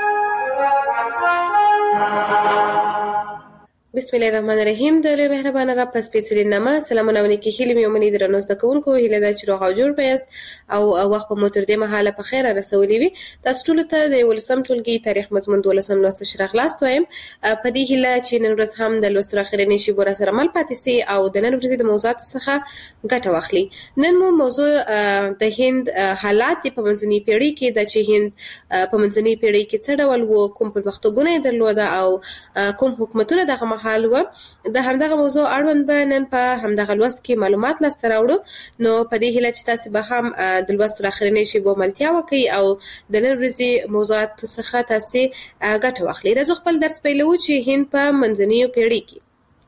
بسم الله الرحمن الرحیم. د لوی مهربان رب پس پیڅلي نامه سلامونه ونکي هیله مې ومني درنو زده کوونکو هیله ده چې روغ او جوړ پياست او وخت په موتر دې مهاله په خیر رسولي وي. تاسو ټول ته د ولسم ټولګي تاریخ مضمون دولسم لوست شرح خلاص وایم. په دې هیله چې نن ورځ هم د لوست اخرنی شی بور سره مل پاتې سي او د نن ورځې د موضوعات څخه ګټه واخلي. نن مو موضوع د هند حالات په منځنۍ پیړۍ کې د چې هند په منځنۍ پیړۍ کې څه ډول وو، کوم پرمختګونه درلوده او کوم حکومتونه دغه حال و. د همدغه موضوع اړوند به نن په همدغه لوست کې معلومات لاسته راوړو. نو په دې هیله چې تاسو به هم د لوست اخرنی شی به ملتیا وکړي او د نن ورځې موضوعات څخه تاسو ګټه واخلئ. راځو خپل درس پیلو چې هند په منځنۍ پیړۍ کې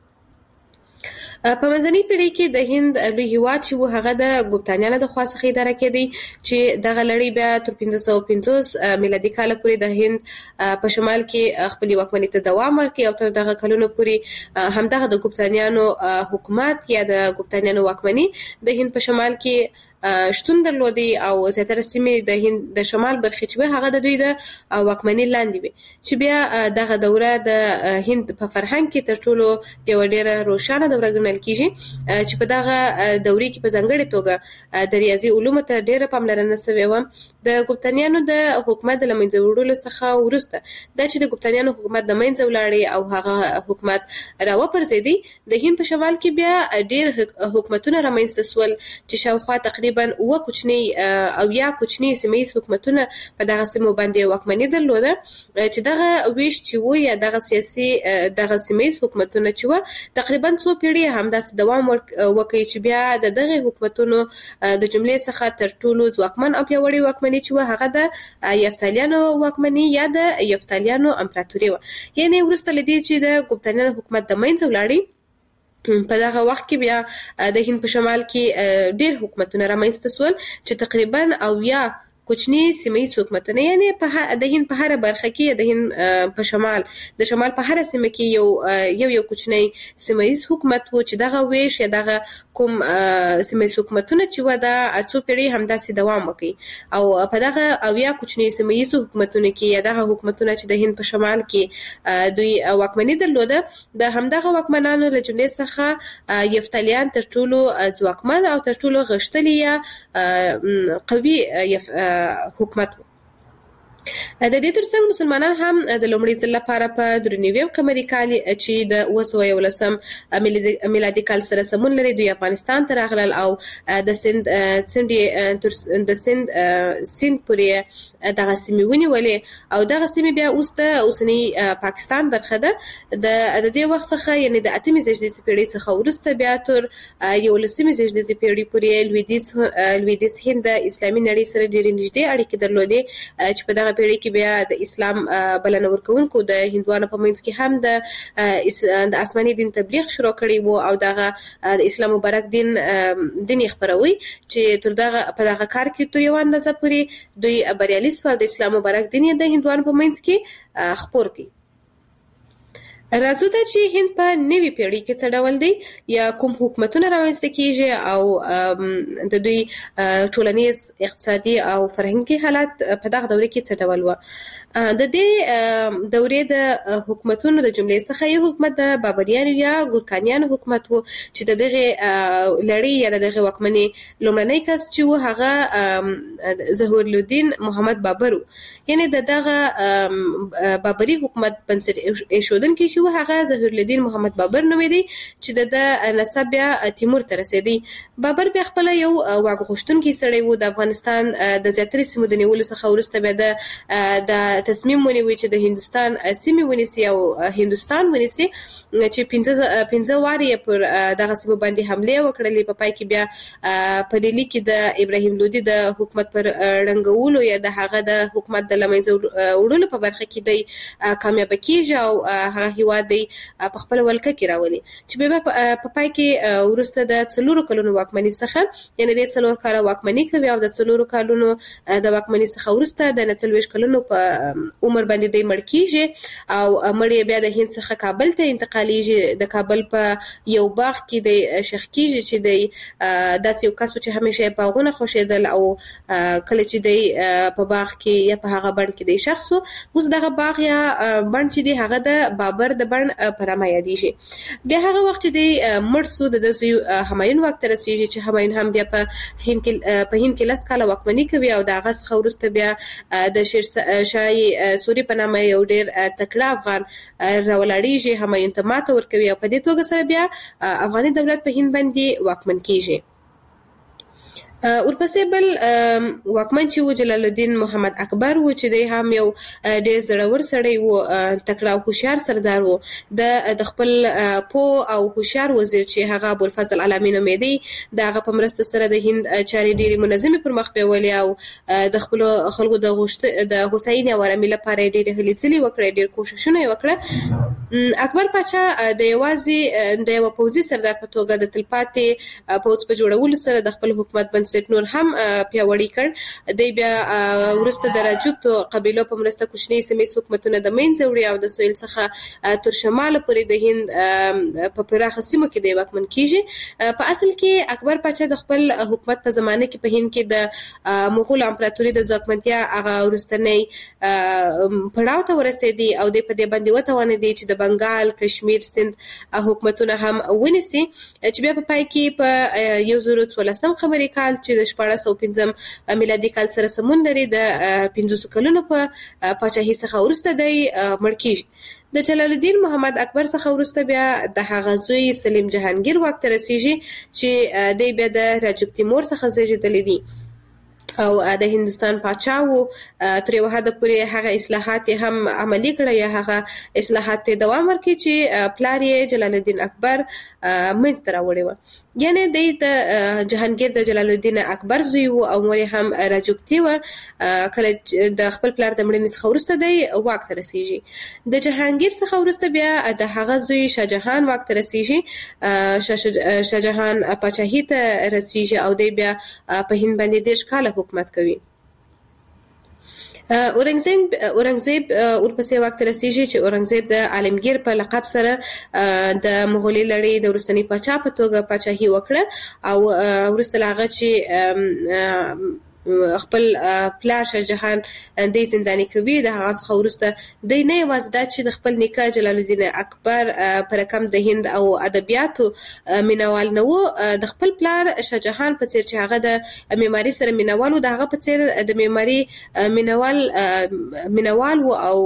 په منځنۍ پیړۍ کې د هند لوی هیواد چې و هغه د ګوپتانیانو د خوا څخه اداره کېدی چې دغه لړۍ بیا تر پنځه سوه پنځوس میلادي کال پورې د هند په شمال کې خپل واکمنۍ ته دوام ورکړي او تر دغه کلونو پورې همدغه د ګوپتانیانو حکومت یا د ګوپتانیانو واکمنۍ د هند په شمال کې شتون درلودي او زیاتره سیمې د هند د شمال برخې چې هغه د دوی د واکمنۍ لاندې وي چې بیا دغه دوره د هند په فرهنګ کې تر ټولو یو ډېره روښانه دوره ګڼل کیږي چې په دغه دورې کې په ځانګړې توګه د ریاضي علومو ته ډېره پاملرنه شوې و. د ګوپتانیانو د حکومت د لمنځه وړلو څخه وروسته دا چې د ګوپتانیانو حکومت د منځه ولاړې او هغه حکومت راوپرځېدی د هند په شمال کې بیا ډېر حکومتونه رامنځته شول چې شاوخوا تقریبا و کوچنی او یا کوچنی سیمې حکومتونه په دغه سیمو باندې واکمنۍ درلوده چې دغه ویش چې و یا دغه سیاسي دغه سیمې حکومتونه چې و تقریبا څو پیړۍ همداسې دوام وکړي چې بیا د دغه حکومتونو د جملې څخه تر ټولو ځواکمن او پیاوړی واکمنۍ چې و هغه د یفتالیانو واکمنۍ یا د یفتالیانو امپراتوري و. یعنی ورسته لدی چې د ګوپتانیانو حکومت د منځه ولاړی په دغه وخت کې بیا د هند په شمال کې ډېر حکومتونه رامنځته شول چې تقریبا او یا کوچنی سیمې حکومتونه یعنی په د هند په هر برخه کې د هند په شمال د شمال په هر سیمه کې یو یو یو کوچنی سیمې حکومت و چې دغه ویش یا دغه کوم سیمې حکومتونه چې و دا څو پیړۍ همداسې دوام وکړي او په دغه او یا کوچنی سیمې حکومتونه کې یا دغه حکومتونه چې د هند په شمال کې دوی واکمنۍ درلوده د همدغه واکمنانو له جملې څخه یفتالیان تر ټولو ځواکمن او تر ټولو غښتلي یا قوي حکومت و. د دې ترڅنګ مسلمانان هم د لومړي ځل لپاره په درنویم قمري کال چې د اوه سوه یولسم میلادي کال سره سمون لري دوی افغانستان ته راغلل او د سند سند د سند سند پورې دغه سیمې ونیولې او دغه سیمې بیا اوس د اوسنی پاکستان برخه ده. د دې وخت څخه یعنی د اتمې زېږدیزې پیړۍ څخه وروسته بیا تر یولسمې زېږدیزې پیړۍ پورې لویدیځ لویدیځ هند د اسلامي نړۍ سره ډېرې نږدې اړیکې درلودې چې په دغه پیړۍ کې بیا د اسلام بلنه ورکوونکو د هندوانو په منځ کې هم د د آسماني دین تبلیغ شروع کړی وو او دغه د اسلام مبارک دین دین خبروي چې تر دغه په دغه کار کې تر یو اندازه پورې دوی بریالي شول د اسلام مبارک دین د هندوانو په منځ کې خپور کړي. راځو ته چې هند په نوي پیړۍ کې څه ډول دی یا کوم حکومتونه رامنځته کیږي او د دوی ټولنیز اقتصادي او فرهنګي حالات په دغه دوره کې څه ډول و. د دې دورې د حکومتونو د جملې څخه یو حکومت د بابریانو یا ګورکانیانو حکومت وو چې د دغه لړۍ یا د دغه واکمنۍ لومړنی کس چې و هغه ظهور الدین محمد بابر یعنی د دغه بابری حکومت بنسټ ایښودونکی چې و هغه ظهور الدین محمد بابر نومېدی چې د نسب بیا تیمور ته رسېدی. بابر بیا خپل یو واک غوښتونکی سړی و د افغانستان د زیاترې سیمو د نیولو څخه وروسته بیا د تصمیم ونیوي چې د هندستان سیمې ونیسي او هندستان ونیسي چې پنځه پنځه واري پر دغه سیمه باندې حمله وکړلې. په پای کې بیا په ډیلی کې د ابراهیم لودي د حکومت پر رنګولو یا د هغه د حکومت د لمنځه وړلو په برخه کې د کامیاب کیږي او هغه هیواد دی په خپل ولکه کې راولي چې بیا په پای کې ورسته د څلورو کلونو واکمنۍ څخه یعنی د څلور کاله واکمنۍ کوي او د څلورو کلونو د واکمنۍ څخه ورسته د څلوېښت کلونو په عمر باندې دی مړ کیږي او مړ بیا د هند څخه کابل ته انتقالیږي. د کابل په یو باغ کې د شیخ کیږي چې د داسې یو کس چې همیشه باغونه خوښېدل او کله چې دی په باغ کې یا په هغه بڼ کې دی شخص اوس دغه باغ یا بڼ چې دی هغه د بابر د بڼ په نامه یادېږي. بیا هغه وخت چې دی مړ سو د زوی همایون واک ته رسېږي چې همایون هم بیا په هند کې په هند کې لس کاله واکمني کوي او د هغه څخه وروسته بیا د شیر شاه سوري په نامه یو ډېر تکړه افغان راولاړېږي همایون ته ماته ورکوي او په دې توګه سره بیا افغاني دولت په هند باندې واکمن کیږي. ورپسې بل واکمن چې و جلال الدین محمد اکبر و چې دی هم یو ډېر زړور سړی و تکړه او هوښیار سردار و. د خپل پوه او هوښیار وزیر چې هغه ابوالفضل علامي نومېدی د هغه په مرسته سره د هند چارې ډېرې منظمې پر مخ بیولې او د خپلو خلکو د د هوساینې او ارامۍ لپاره یې ډېرې هلې ځلې وکړې ډېر کوښښونه یې وکړه. اکبر پاچا د یوازې د یوه پوځي سردار په توګه د تلپاتې پوځ په جوړولو سره د خپل حکومت بنسټ نور هم پیاوړی کړ. دی بیا وروسته د راجپوتو قبیلو په مرسته کوچني سیمې حکومتونه د منځه وړي او د سویل څخه تر شمال پورې د هند په پراخه سیمو کې دی واکمن کیږي. په اصل کې اکبر پاچا د خپل حکومت په زمانه کې په هند کې د مغول امپراتوري د ځواکمنتیا هغه وروستنی پړاو ته ورسېدی او د په دې باندې وتوانېدی چې د بنګال کشمیر سند حکومتونه هم ونیسي چې بیا په پای کې په یو زر څوارلسم قمري کال چې د شپاړس سوه پنځم میلادي کال سره سمون لري د پنځوسو کلونو په پاچاهۍ څخه وروسته دی مړ کیږي. د جلال الدین محمد اکبر څخه وروسته بیا د هغه زوی سلیم جهانگیر واک ته رسیږي چې دی بیا د راجب تیمور څخه زیږېدلی دی او د هندستان پاچا و. تر یو حده پورې هغه اصلاحات هم عملي کړه یا هغه اصلاحات ته دوام ورکړي چې پلار یې جلال الدین اکبر منځته راوړی و. یعنی د جهانگیر د جلال الدین اکبر زوی و او مور هم راجپوتي و. کله د خپل پلار د مړینې څخه وروسته دی واک ته رسیږي. د جهانگیر څخه وروسته بیا د هغه زوی شاهجهان واک ته رسیږي. شاهجهان پاچاهۍ ته رسیږي او دی بیا په هند باندې دېرش کاله حکومت کوي. اورنګزیب اورنګزیب ورپسې واک ته رسیږي چې اورنګزیب د عالمگیر په لقب سره د مغولي لړۍ د وروستني پاچا په توګه پاچاهي وکړه او وروسته له هغه چې خپل پلار شاهجهان د زنداني کوي د هغه څخه وروسته د نه یوازې دا چې د خپل نیکه جلال الدین اکبر پر رقم د هند او ادبیاتو مینوال نه و د خپل پلار شاهجهان په څیر چې هغه د معماري سره مینوال و د هغه په څیر د معماري مینوال مینوال و او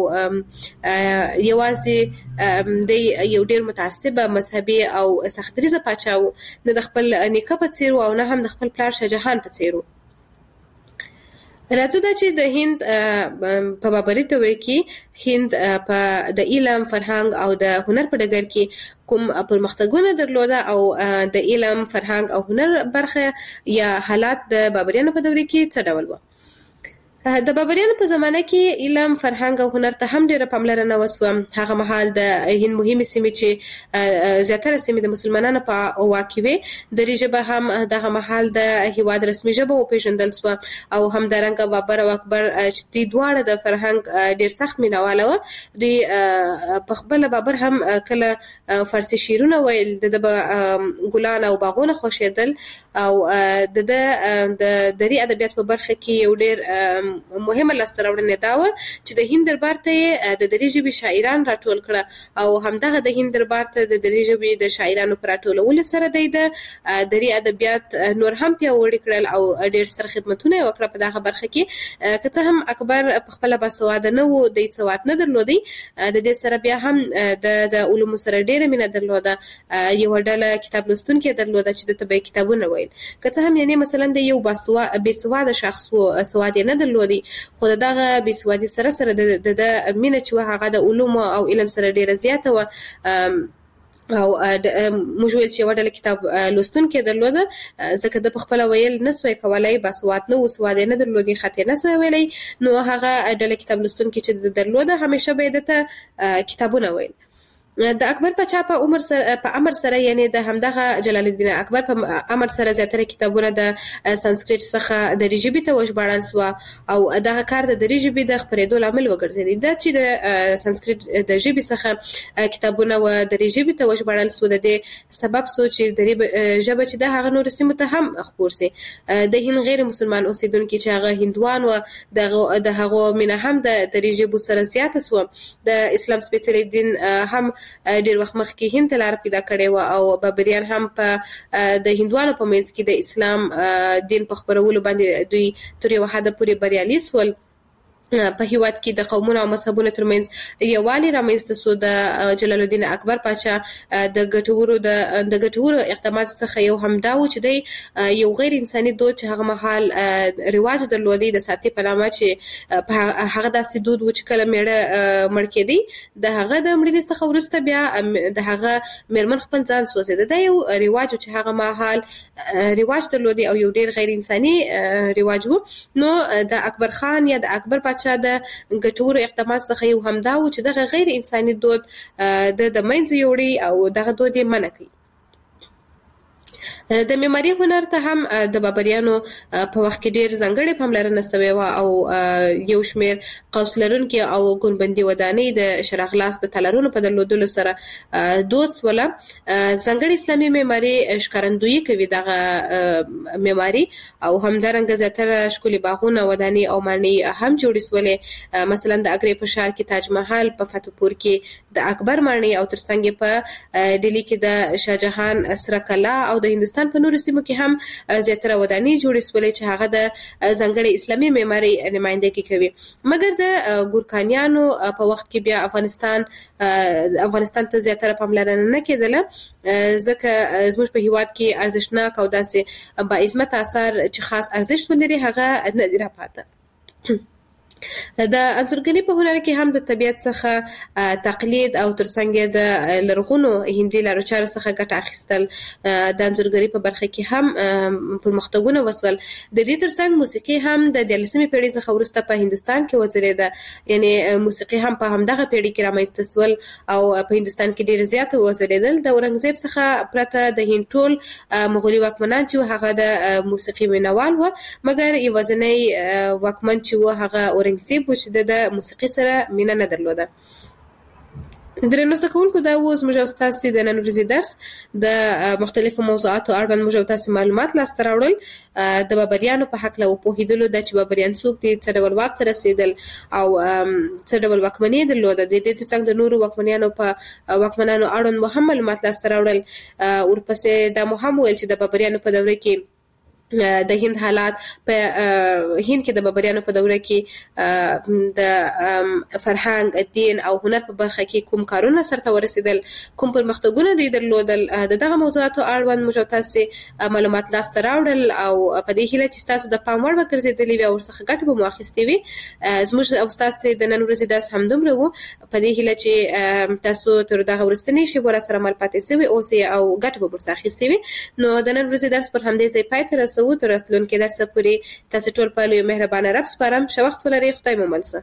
یوازې د یو ډیر متعصبه مذهبي او سختدریزه پاچا و نه د خپل نیکه په څیر او نه هم د خپل پلار شاهجهان په څیر. راځو دا چې د هند په بابري دورې کې هند په د علم فرهنګ او د هنر په ډګر کې کوم پرمختګونه درلوده او د علم فرهنګ او هنر برخه یا حالات د بابریانو په دورې کې څه ډول و. د بابریانو په زمانه کې علم فرهنګ او هنر ته هم ډیره پاملرنه وسوه. هغه مهال د هند مهمه سیمې چې زیاتره سیمې د مسلمانانو په واک کې وې د ژبه هم دغه مهال د هیواد رسمي ژبه وپېژندل سوه او همدارنګه بابر او اکبر چې د دواړه د فرهنګ ډیر سخت مینواله و. د په خپل بابر هم کله فارسی شعرونه ویل د ګلان او باغونه خوښېدل او د د دري ادبیات په برخه کې یو ډېر مهمه لاسته راوړنه دا و چې د هند دربار ته د دري ژبې شاعران راټول کړه او همدغه د هند دربار ته د دري ژبې د شاعرانو پر راټولولو سره د دري ادبیات نور هم پیاوړي کړل او ډېر ستر خدمتونه وکړه په دغه برخه کې. که څه هم اکبر په خپل باسواده نه و، د سواد نه درلودي، د دې سره بیا هم د د علومو سره ډېره مینه درلوده. یو ډله کتاب لوستونکي درلوده چې د تبع کتابونه ویل. که څه هم یعنی مثلا د یو باسواده شخص و سواد نه درلودي، خو دغه باسوادي سره سره د مینه چې هغه د علومو او علم سره ډېره زیاته و او موږ ویل چې وړل کتاب لوستونکي درلوده، ځکه د خپل ویل نسوي کولای باسواد نه و سواد نه درلودي، خاطر نسوي ویلي، نو هغه ډله کتاب لوستونکي چې درلوده همیشه به دته کتابونه ویل. د اکبر پاچا په عمر سره په امر سره یعنی د همدغه جلال الدین اکبر په امر سره زیاتره کتابونه د سانسکریت څخه د ژبې ته وژباړل سو او دغه کار د ژبې د خپرېدو لامل وګرځید. دا چې د سانسکریت د ژبې څخه کتابونه و د ژبې ته وژباړل سو د دې سبب سو چې د ژبه چې د هغه نور سیمه ته هم خپور سي. د هند غیر مسلمان اوسیدونکو چې هغه هندوان و د د هغه مینه هم د ژبې سره زیات سو. د اسلام سپیڅلی دین هم ډېر وخت مخکې هند ته لار پیدا کړې و او بابریان هم په د هندوانو په منځ کې د اسلام دین په خپرولو باندې دوی تر یو حده پورې بریالي سول. په هیواد کې د قومونو او مذهبونو ترمنځ یووالی رامنځته سو. د جلال الدین اکبر پاچا د ګټورو د د ګټورو اقدامات څخه یو هم دا و چې د یو غیر انساني دود چې هغه مهال رواج درلودي د ساتي په نامه چې هغه داسې دود و چې کله میړه مړ کېدی د هغه د مړینې څخه وروسته بیا د هغه میرمن خپل ځان سوځیده. دا یو رواج چې هغه مهال رواج درلودي او یو ډیر غیر انساني رواج و. نو د اکبر خان یا د اکبر پاچا د ګټورو اقدامات څخه یو هم دا و چې دغه غیر انساني دود د د منځ یوړي او دغه دود یې منع کړي. د معماري هنر ته هم د بابریانو په وخت کې ډېر ځانګړې پاملرنه شوې و او یو شمېر قوس لرونکي او ګنبدي ودانۍ د شراغلاس د تالارونو په درلودلو سره دود سوله. ځانګړې اسلامي معماري ښکارندویي کوي دغه معماري او همدارنګه زیاتره ښکلي باغونه ودانۍ او ماڼۍ هم جوړې سولې. مثلا د اګرې په ښار کې تاج محل، په فتحپور کې د اکبر ماڼۍ او ترڅنګ په ډیلی کې د شاهجهان سره کلا او د هندستان په نورو سیمو کې هم زیاتره ودانۍ جوړې سولې چې هغه د ځانګړې اسلامي معماري نمائندګي کوي. مګر د ګورکانیانو په وخت کې بیا افغانستان افغانستان ته زیاتره پاملرنه نه کېدله، ځکه زموږ په هیواد کې ارزښتناک او داسې با عظمت آثار چې خاص ارزښت ولري هغه نه دی راپاته. د انځورګرۍ په هنر کې هم د طبیعت څخه تقلید او ترڅنګ د لرغونو هندي لارو چارو څخه ګټه اخیستل د انځورګرۍ په برخه کې هم پرمختګونه وسول. د دې ترڅنګ موسیقي هم د دیارلسمې پیړۍ څخه وروسته په هندستان کې وځلېده، یعنی موسیقي هم په همدغه پیړۍ کې رامنځته سول او په هندستان کې ډېر زیات وځلېدل. د اورنګزیب څخه پرته د هند ټول مغولي واکمنان چې هغه د موسیقي مینوال و، مګر یوازینی واکمن چې و هغه اورنګزیب و چې د موسیقي سره مینه نه درلوده. درنو زده کوونکو، دا و زموږ او ستاسې د نن ورځې درس. د مختلفو موضوعاتو اړوند موږ او تاسې معلومات لاسته راوړل. د بابریانو په هکله وپوهېدلو ده چې بابریان څوک دي، څه ډول واک ته رسېدل او څه ډول واکمني یې درلوده. د دې ترڅنګ د نورو واکمنیانو په واکمنانو اړوند مو هم معلومات لاسته راوړل. ورپسې دا مو هم ویل چې د بابریانو په دوره کې د هند حالات په هند کې د بابریانو په دوره کې د فرهنګ، دین او هنر په برخه کې کوم کارونه سرته ورسېدل، کوم پرمختګونه دوی درلودل. د دغه موضوعاتو اړوند موږ تاسې معلومات لاسته راوړل او په دې هیله چې تاسو د پام وړ وګرځېدلې وي او ورڅخه ګټه به مو اخیستې وي. زموږ او ستاسې د نن ورځې درس همدومره و. په دې هیله چې تاسو تر دغه وروستنۍ شېبو راسره مل پاتې سوي اوسئ او ګټه به ورڅخه اخیستې وي. نو د نن ورځې درس پر همدې ځای پای ته رسوو. تر راتلونکي درس پورې تاسو ټول په لوی مهربانه رب سپارم. ښه وخت ولرئ. خدای مو مل شه.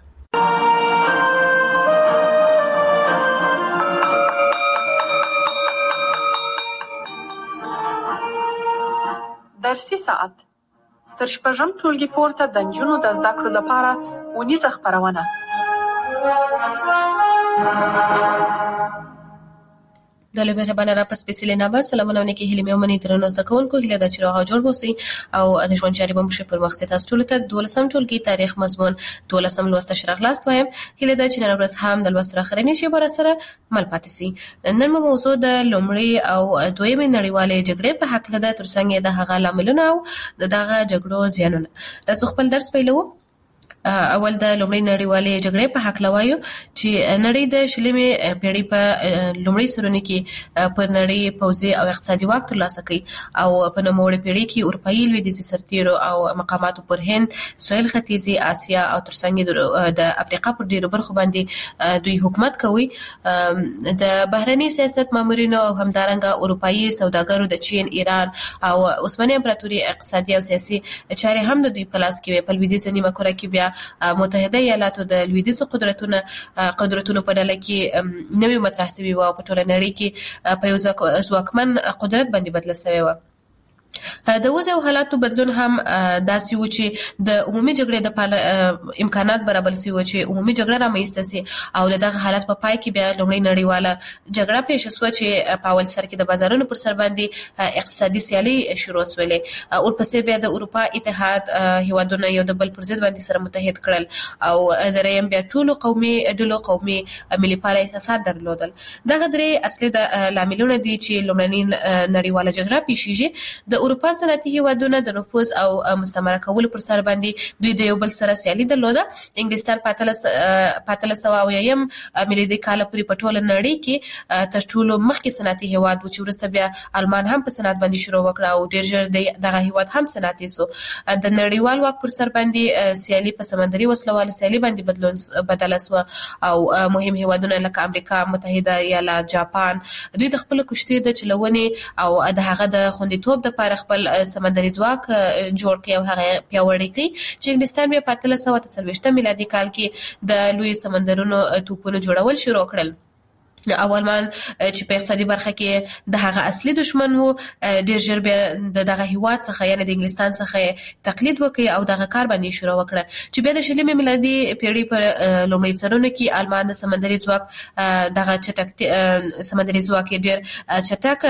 درسي ساعت تر شپږم ټولګي پورته د نجونو د زده کړو لپاره ونیزه خپرونه. د له مهربانه را پس سپیڅلې نه بس سلامونه نه کې هلي مې ومني درنو زده کوونکو هله د چیرغه جوړ بوسي او د ژوند چاري به مشه پر وخت تاسو ټول ته دولسم ټولګي تاریخ مضمون دولسم لوست شرح لاست وایم هله د چنن ورځ هم د لوست اخرنی شی بر سره مل پاتې سي نن موضوع د لومړی او دویمې نړیوالې جګړې په حق لده ترڅنګ د هغه لاملونه او دغه جګړو زیانونه تاسو خپل درس پیلو اول د لومړی نړیوالې جګړې په حق لوایو چې نړۍ د شلمې پیړۍ په لومړی سرونه کې پر نړۍ پوځي او اقتصادي واک ترلاسه کړي او په نوموړي پیړۍ کې اروپایي لویدیځي سرتیرو او مقاماتو پر هند، سویل ختیځي اسیا او ترڅنګ د افریقا پر ډیرو برخو باندې دوی حکومت کوي. د بهرني سیاست مامورینو او همدارنګه اروپایي سوداګرو د چین، ایران او عثماني امپراتوري اقتصادي او سیاسي چارې هم د دوی په لاس کې وي. په لویدیځ نیمه کره کې بیا متحده ایالاتو د لویدیځو قدرتونو قدرتونو په ډله کې نوې مطرح شوي و او په ټوله نړۍ کې په یو ځواکمن قدرت باندې بدله شوی و. د وضع او حالاتو بدلون هم داسې و چې د عمومي جګړې د پاله امکانات برابر شي و چې عمومي جګړه رامنځته شي او دغه حالت په پای کې بیا لومړی نړیواله جګړه پیښ شوه چې په اول سر کې د بازارونو پر سر باندې اقتصادي سیالي شروع شولې او ورپسې بیا د اروپا اتحاد هیوادونه یو د بل پر ضد باندې سره متحد کړل او دریم بیا ټولو قومي ډلو قومي ملي پاله احساسات درلودل. دغه درې اصلي د لاملونه دي چې لومړنۍ نړیواله جګړه پیښیږي. د اروپا صنعتي هیوادونه د نفوذ او مستعمره کولو پر سر باندې دوی د یو بل سره سیالي درلوده. انګلستان په اتلس سوه اویایم میلادي کال پورې په ټوله نړۍ کې تر ټولو مخکې صنعتي هیواد و چې وروسته بیا المان هم په صنعت باندې شروع وکړه او ډېر ژر دغه هیواد هم صنعتي سو. د نړیوال واک پر سر باندې سیالي په سمندري وسلوال سیالي باندې بدلون بدله سو او مهم هیوادونه لکه امریکا متحده ایالات، جاپان دوی د خپل کشتۍ د چلونې او د هغه د خوندیتوب د لپاره خپل سمندري ځواک جوړ کړي او هغه پیاوړی کړي چې انګلستان بیا په اتلس سوه اته څلوېښت میلادي کال کې د لوی سمندرونو توپونو جوړول شروع کړل. اولمان چې په اقتصادي برخه کې د هغه اصلي دشمن وو ډېر ژر بیا د دغه هیواد څخه یعنی د انګلستان څخه تقلید وکړي او دغه کار باندې شروع وکړه چې بیا د شلمې میلادي پیړۍ پر لومړي څرونه کې المان د سمندري ځواک دغه چټک سمندري ځواک ډېر چټک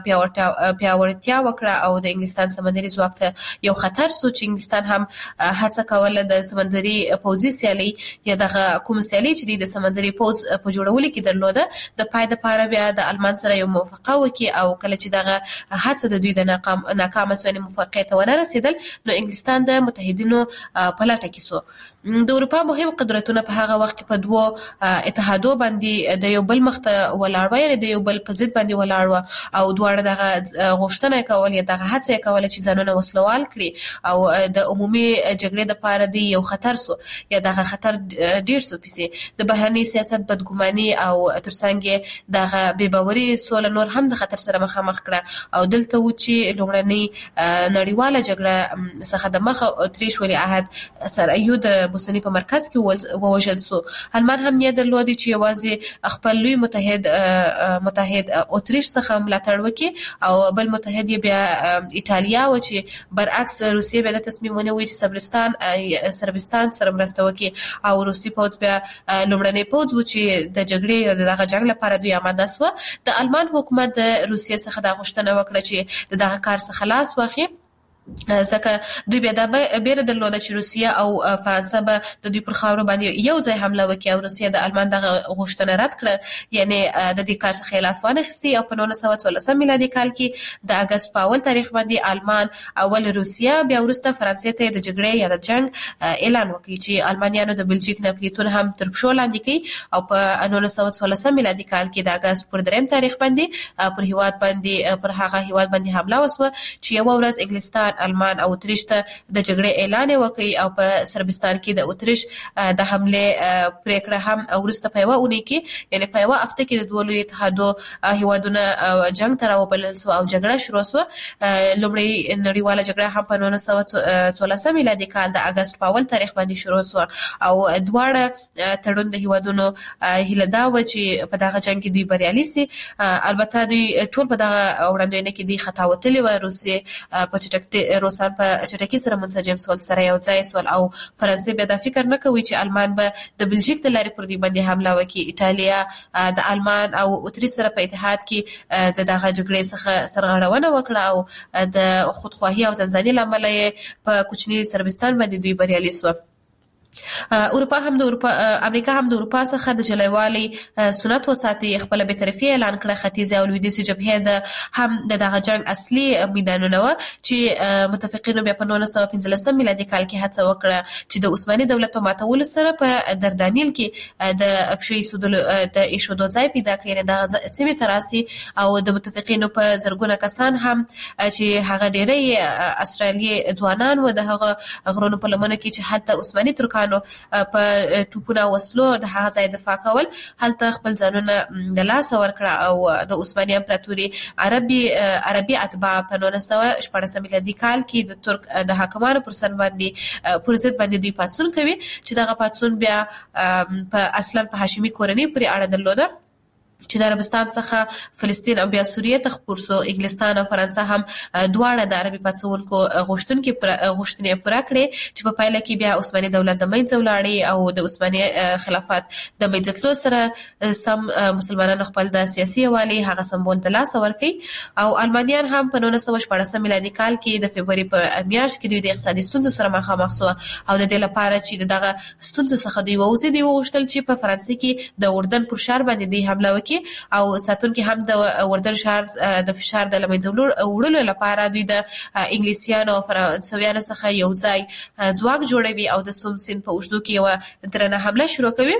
پیاوړتیا وکړه او د انګلستان سمندري ځواک ته یو خطر سو چې انګلستان هم هڅه کوله د سمندري پوځي سیالي یا دغه کوم سیالي چې د سمندري پوځ په جوړولو کې درلوده د پای د پاره بیا د المان سره یو موافقه وکړي او کله چې دغه هڅه د دوی د ناکام ناکامه څونې موافقه ته ونه رسیدل نو انګلستان د متحدینو په لټه کې سو. د اروپا مهم قدرتونه په هغه وخت کې په دوه اتحادو باندې د یو بل مخته ولاړ و یعنی د یو بل په ضد باندې ولاړ و او دواړه دغه غوښتنه کول یا دغه هڅه کول چې ځانونه وسلوال کړي او د عمومي جګړې د پاره دی یو خطر سو یا دغه خطر ډیر سو پسې د بهرني سیاست بدګماني او ترڅنګ دغه بې باوري سول نور هم د خطر سره مخامخ کړه او دلته و چې لومړنۍ نړیواله جګړه څخه د مخه اتریش ولی عهد سره یو د بوسنی په مرکز کې ووژل سو. المان هم نیت درلودي چې یوازې خپل لوی متحد متحد اتریش څخه ملاتړ وکړي او بل متحد بیا ایتالیا و چې برعکس روسیه بیا د تصمیم ونیوي چې صربستان صربستان سره مرسته وکړي او روسي پوځ بیا لومړنی پوځ و چې د جګړې دغه جنگ لپاره دوی آماده سو. د المان حکومت د روسیه څخه د غوښتنه وکړه چې دغه کار څخه خلاص واخلي ځکه دوی بیا د بیره درلوده چې روسیه او فرانسه به د دوی پر خاورو باندې یو ځای حمله وکړي او روسیه د المان دغه غوښتنه رد کړه یعنی د دې کار څخه لاس وانه اخیستی او په نولس سوه څوارلسم میلادي کال کې د اگست په اول تاریخ باندې المان اول روسیه بیا وروسته فرانسې ته د جګړې یا د جنگ اعلان وکړي چې المانیانو د بلجیک ناپلیتون هم تر پښو لاندې کړي او په نولس سوه څوارلسم میلادي کال کې د اگست پر دریم تاریخ باندې پر هیواد باندې پر هغه هیواد باندې حمله وسوه چې یو ورځ انګلستان المان او اتریش ته د جګړې اعلان وکړي او په صربستان کې د اتریش د حمله پریکړه هم ورسته په یو اونۍ کې یعنی په یو هفته کې د دوه لوی اتحادو هیوادونه جنگ ته راوبلل سو او جګړه شروع سو. لومړی نړیواله جګړه هم په نولس سوه څوارلسم میلادي کال د اگست په اول تاریخ باندې شروع سو او دواړه تړون د هیوادونو هیله دا و چې په دغه جنگ کې دوی بریالي سي. البته دوی ټول په دغه وړاندوینه کې دی خطا وتلی و روسیه په چټکتي چې روسان په چټکۍ سره منسجم سول سره یو ځای سول او فرانسې به د فکر نه کوي چې المان به د بلژیک د لارې پر دې باندې حمله وکړي. ایتالیا د المان او اتریش سره په اتحاد کې د دغه جګړې څخه سرغړونه وکړه او د خودخواهي او ځنځاني لامل په کوچني سربستان باندې دوی بریالي سو. اروپا هم د اروپا امریکا هم د اروپا څخه د جلایوالي سنت وساتي خپل به طرفي اعلان کړ. ختیځ او لویدیځ جبهه د هم د دغه جنگ اصلي میدانونه و چې متفقینو بیا په نولس سوه پنځلسم میلادي کال کې هڅه وکړه چې د عثماني دولت په ماتولو سره په دردانیل کې د ابشي سودلو د ایشودو ځای پیدا کړی. د سیمې تراسي او د متفقینو په زرګونه کسان هم چې هغه ډېری استرالیي ځوانان و د هغه غرونو په لمنه کې چې حتی عثماني ترکان نو په ټوپونه وسلو د هغه ځای دفاع کول هلته خپل ځانونه د لاس ورکړه او د عثماني امپراتوري عربي عربي اتباع په نولس سوه شپاړسم میلادي کال کې د ترک د حاکمانو پر سر باندې پر ضد باندې دوی پاڅون کوي چې دغه پاڅون بیا په اصلا په هاشمي کورنۍ پورې اړه درلوده چې د عربستان څخه فلسطین او بیا سوریه ته خپور سو. انګلستان او فرانسه هم دواړه د عربي پاڅونکو غوښتنې غوښتنې پوره کړې چې په پایله کې بیا عثماني دولت د منځه ولاړې او د عثماني خلافت د منځه تلو سره سم مسلمانانو خپل د سیاسي یووالي هغه سمبول د لاس ورکړي او المانیان هم په نولس سوه شپاړسم میلادي کال کې د فبروري په میاشت کې دوی د اقتصادي ستونزو سره مخامخ سو او د دې لپاره چې دغه ستونزو څخه دوی ووځي دوی وغوښتل چې په فرانسې کې د اردن پر شهر باندې دوی حمله وکړي او ساتونکي هم د اردن شهر د فشار د لمنځه وړلو لپاره دوی د انګلیسیانو او فرانسویانو څخه یو ځای ځواک جوړوي او د سوم سیند په اوږدو کې یو درنه حمله شروع کوي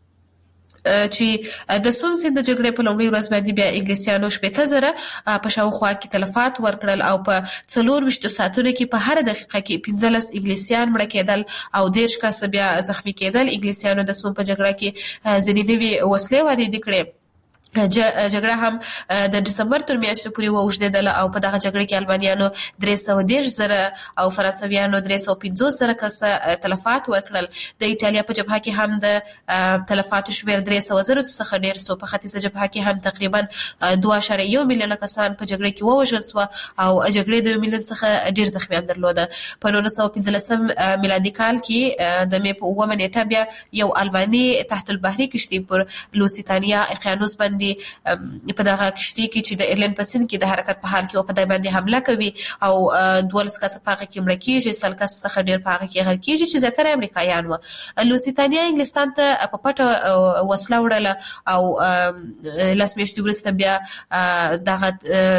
چې د سوم سیند د جګړې په لومړۍ ورځ باندې بیا انګلیسیانو شپېته زره په شاوخوا کې تلفات ورکړل او په څلور ویشتو ساعتونو کې په هر دقیقه کې پنځلس انګلیسیان مړه کېدل او دېرش کسه بیا زخمي کېدل. انګلیسیانو د سوم په جګړه کې ځینې نوې وسلې واردې کړې. جګړه هم د دسمبر تر میاشتې پورې واوږدېدله او په دغه جګړه کې البانیانو درې سوه دېرش زره او فرانسویانو درې سوه پنځوس زره کسه تلفات ورکړل. د ایټالیا په جبهه کې هم د تلفاتو شمېر درې سوه زرو څخه ډېر سو. په ختیځه جبهه کې هم تقریبا دوه اعشاریه یو میلیونه کسان په جګړه کې ووژل سوه او جګړې د یو میلیون څخه ډېر زخمیان درلوده. په نولس سوه پنځلسم میلادي کال کې د مې په اوومه نېټه بیا یو الباني تحت البحري کشتۍ پر لوسیتانیا اقیانوس باندې په دغه کشتۍ کې چې د ایرلند په سیند کې د حرکت په حال کې او په دای باندې حمله کوي او دولس کسه په هغه کې مړه کېږي، سل کسه څخه ډېر په هغه کې غرق کېږي چې زیاتره امریکایان وو. لوسیتانیا انګلستان ته په پټه وسله وړله او لس میاشتې وروسته بیا دغه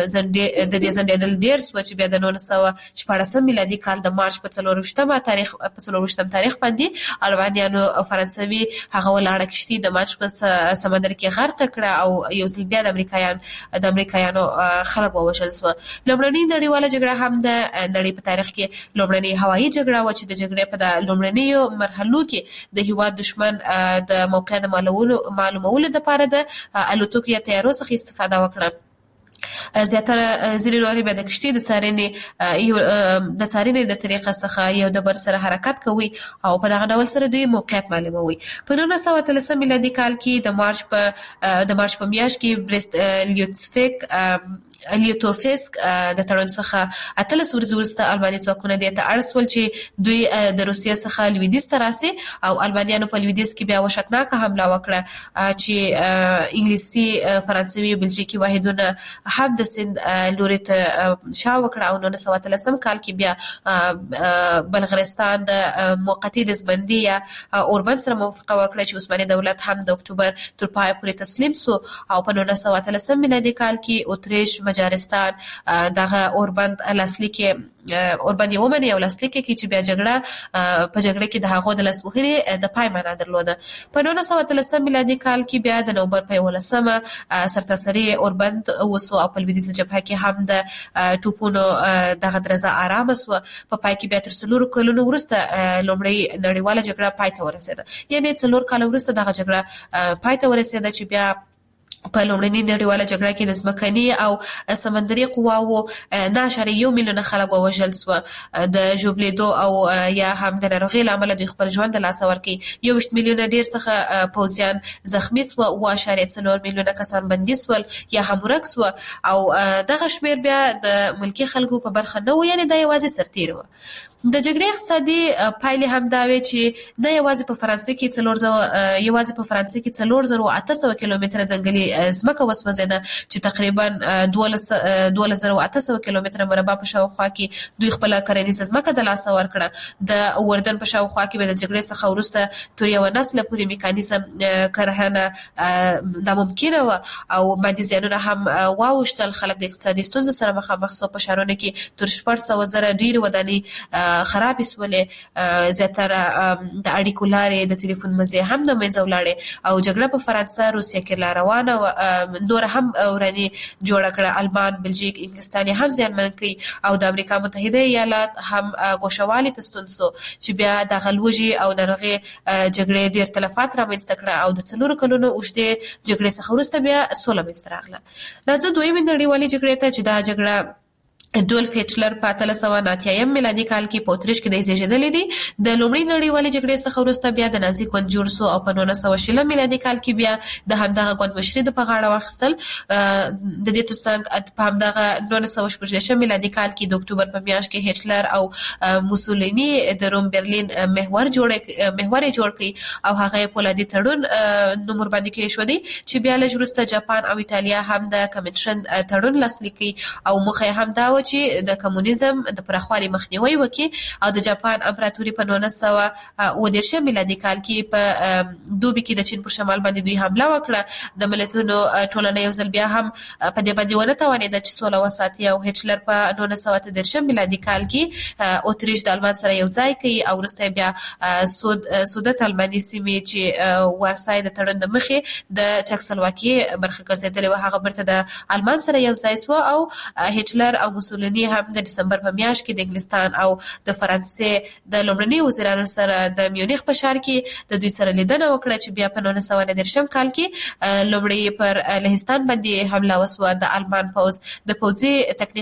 د دې ځنډېدل ډېر سوه چې بیا د نولس سوه شپاړسم میلادي کال د مارچ په څلور ویشتمه تاریخ په څلور ویشتم تاریخ باندې البانیانو او فرانسوي هغه ولاړه کشتۍ د مارچ په سمندر کې غرق کړه او یو ځل بیا د امریکایان د امریکایانو خلک ووژل سوه. لومړنۍ نړیواله جګړه هم د نړۍ په تاریخ کې لومړنۍ هوایي جګړه وه چې د جګړې په د لومړنیو مرحلو کې د هېواد دښمن د موقع د معلومولو دپاره د الوتکو یا طیارو څخه استفاده وکړه. زیاتره ځینې نورې بیا د کشتۍ د څارنې د څارنې د طریقه څخه یو د بر سره حرکت کوي او په دغه ډول سره دوی موقعیت معلوموي. په نولس سوه اتلسم میلادي کال کې د مارچ په د مارچ په میاشت کې بریست لیوتسفیک لیوتوفسک د تړون څخه اتلس ورځې وروسته الباني ځواکونه دې ته اړ سول چې دوی د روسیې څخه لویدیځ ته راسي او البانیانو په لویدیځ کې بیا وحشتناکه حمله وکړه چې انګلیسي فرانسوي بلژیکي واحدونه هم د سیند لوري ته شا وکړه او نولس سوه اتلسم کال کې بیا بلغارستان د موقتي دزبندي یا اوربند سره موافقه وکړه چې عثماني دولت هم د اکتوبر تر پایه پورې تسلیم سو او په نولس سوه اتلسم میلادي کال کې اتریش مجارستان دغه اوربند لاسلیک اوربند یې ومني او لاسلیک کې چې بیا جګړه په جګړه کې د هغو د لاسوهنې د پای معنا درلوده. په نولس سوه اتلسم میلادي کال کې بیا د نومبر په یولسمه سرتاسري اوربند وسو او په لویدیځه جبهه کې هم د ټوپونو دغه درزه آرامه سوه. په پای کې بیا تر څلورو کلونو وروسته لومړۍ نړیواله جګړه پای ته ورسېده، یعنې څلور کاله وروسته دغه جګړه پای ته ورسېده چې بیا په لومړنۍ نړیواله جګړه کې د ځمکني او سمندري قواوو نه اشاریه یو میلیون خلک ووژل سوه. د ژوبلېدو او یا هم د ناروغۍ له امله دوی خپل ژوند د لاسه ورکړي. یوویشت میلیونه ډېر څخه پوځیان زخمي سوه، اووه اشاریه څلور میلیونه کسان بندي سول یا هم ورک سوه، او دغه شمېر بیا د ملکي خلکو په برخه نه و، یعنې دا یوازې سرتېري وه. د جګړې اقتصادي پایلې هم دا وې چې نه یوازې په فرانسې کې څلور زره یوازې په فرانسې کې څلور زره اته سوه کیلومتره ځنګلي ځمکه وسوځېده چې تقریبا دولس دولس زره اته سوه کیلومتره مربع په شاوخوا کې دوی خپله کرنیزه ځمکه د لاسه ورکړه. د اردن په شاوخوا کې به د جګړې څخه وروسته تر یوه نسله پورې میکانیزم کرهنه ناممکنه وه او مادي زیانونه هم واوښتل. خلک د اقتصادي ستونزو سره مخامخ سوه. په ښارونو کې تر شپږ سوه زره ډېرې ودانۍ خرابې سولې، زیاتره د اړیکو لارې د تلیفون مزې هم د منځه ولاړې او جګړه په فرانسه، روسیه کې لا روانه وه، نوره هم وراني جوړه کړه. المان، بلژیک، انګلستان یې هم زیانمن کړي او د امریکا متحده ایالات هم ګوښهوالي ته ستون سو چې بیا دغه لوږې او ناروغۍ جګړې ډېر تلفات رامنځته کړه او د څلورو کلونو اوږدې جګړې څخه وروسته بیا سوله منځته راغله. راځو دویمې نړیوالې جګړې ته چې دا جګړه ډولف هټلر په اتلس سوه نهه اتیایم میلادي کال کې په اتریش کې د زیږېدلی دی. د لومړۍ نړیوالې جګړې څخه وروسته بیا د نازي ګوند جوړ سو او په نولس سوه شلم میلادي کال کې بیا د همدغه ګوند مشري د په غاړه واخیستل. د دې ترڅنګ په همدغه نولس سوه شپږ دېرشم میلادي کال کې د اکتوبر په میاشت کې هټلر او موسولیني د روم برلین محور جوړ محور جوړ کړي او هغه پولادي تړون نوم ورباندې کېښودی چې بیا لږ وروسته جاپان او ایټالیا هم د کمنشن تړون لاسلیک کړي او موخه هم دا چې د کمونیزم د پراخوالي مخنیوي وکړي او د جاپان امپراتوري په نولس سوه اووه دېرشم میلادي کال کې په دوبي کې د چین پر شمال باندې دوی حمله وکړه. د ملتونو ټولنه یو ځل بیا هم په دې باندې ونه توانېده چې سوله وساتي او هټلر په نولس سوه اته دېرشم میلادي کال کې اتریش د المان سره یو ځای کړي او وروسته بیا سود سودت الماني سیمې چې وارسای د تړون د مخې د چکسلواکي برخه ګرځېدلې وه هغه بیرته د المان سره یو ځای سوه او هټلر او موسولیني هم د دسمبر په میاشت کې د انګلستان او د فرانسې د لومړني وزیرانو سره د میونخ په ښار کې د دوی سره لیدنه وکړه چې بیا په نولس سوه نهه دېرشم کال کې لومړی پر لهستان باندې حمله وسوه. د المان پوځ د پوځي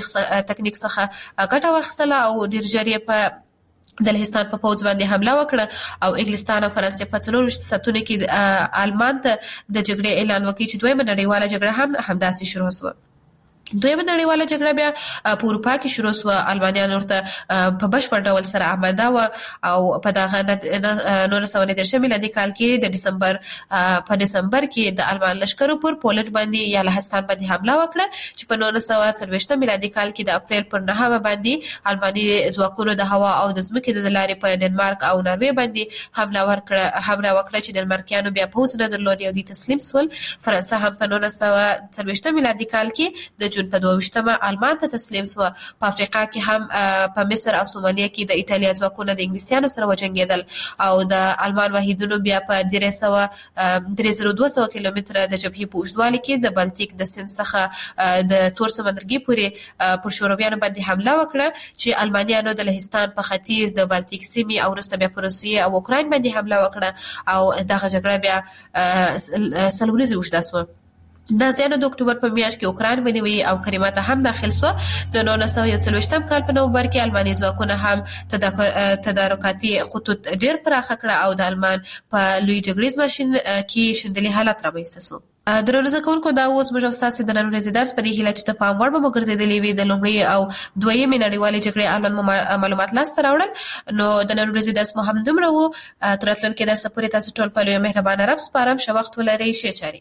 تکنیک څخه ګټه واخیستله او ډېر ژر یې په د لهستان په پوځ باندې حمله وکړه او انګلستان او فرانسې په څلور ساعتونو کې المان ته د جګړې اعلان وکړي چې دویمه نړیواله جګړه هم همداسې شروع شوه. دویمه نړیواله جګړه بیا په اروپا کې شروع سوه. البانیان ورته په بشپړ ډول سره آماده وه او په دغه نولس سوه نهه دېرشم میلادي کال کې د ډسمبر په ډسمبر کې د المان لښکرو پر پولنډ باندې یا لهستان باندې حمله وکړه چې په نولس سوه څلوېښتم میلادي کال کې د اپریل پر نهمه باندې الماني ځواکونو د هوا او د ځمکې د لارې په ډنمارک او ناروې باندې حمله وکړه حمله وکړه چې ډنمارکیانو بیا پوځ نه درلود او دوی تسلیم سول. فرانسه هم په نولس سوه څلوېښتم میلادي کال کې د جون په دوه ویشتمه المان ته تسلیم سوه. په افریقا کې هم په مصر او سومالیه کې د ایټالیا ځواکونه د انګلیسیانو سره وجنګېدل او د المان واحدونو بیا په درې سوه درې زره دوه سوه کیلومتره د جبهې په اوږدوالي کې د بالتیک د سیند څخه د تور سمندرګي پورې پر شورویانو باندې حمله وکړه چې المانیانو د لهستان په ختیځ د بالتیک سیمې او وروسته بیا په روسیې او اوکراین باندې حمله وکړه او دغه جګړه بیا سل ورځې اوږده سوه. نازیانو د اکتوبر په میاشت کې اوکراین ونیوي او کریمیا ته هم داخل سوه. د نولس سوه یو څلوېښتم کال په نومبر کې الماني ځواکونه هم تدارکاتي خطوط ډېر پراخه کړه او د المان په لوی جګړیز ماشین کې شندلي حالت رامنځته سو. درنو زده کوونکو دا اوس موږ ستاسو د نن ورځې درس په دې هیله چې ته پام وړ به مو ګرځېدلې وي د لومړۍ او دویمې نړیوالې جګړې اړوند معلومات لاسته راوړل. نو د نن ورځې درس مو هم دومره و. تر راتلونکي درسه پورې تاسو ټول په لوی مهربانه رب سپارم. ښه وخت ولرئ. ښې چارې.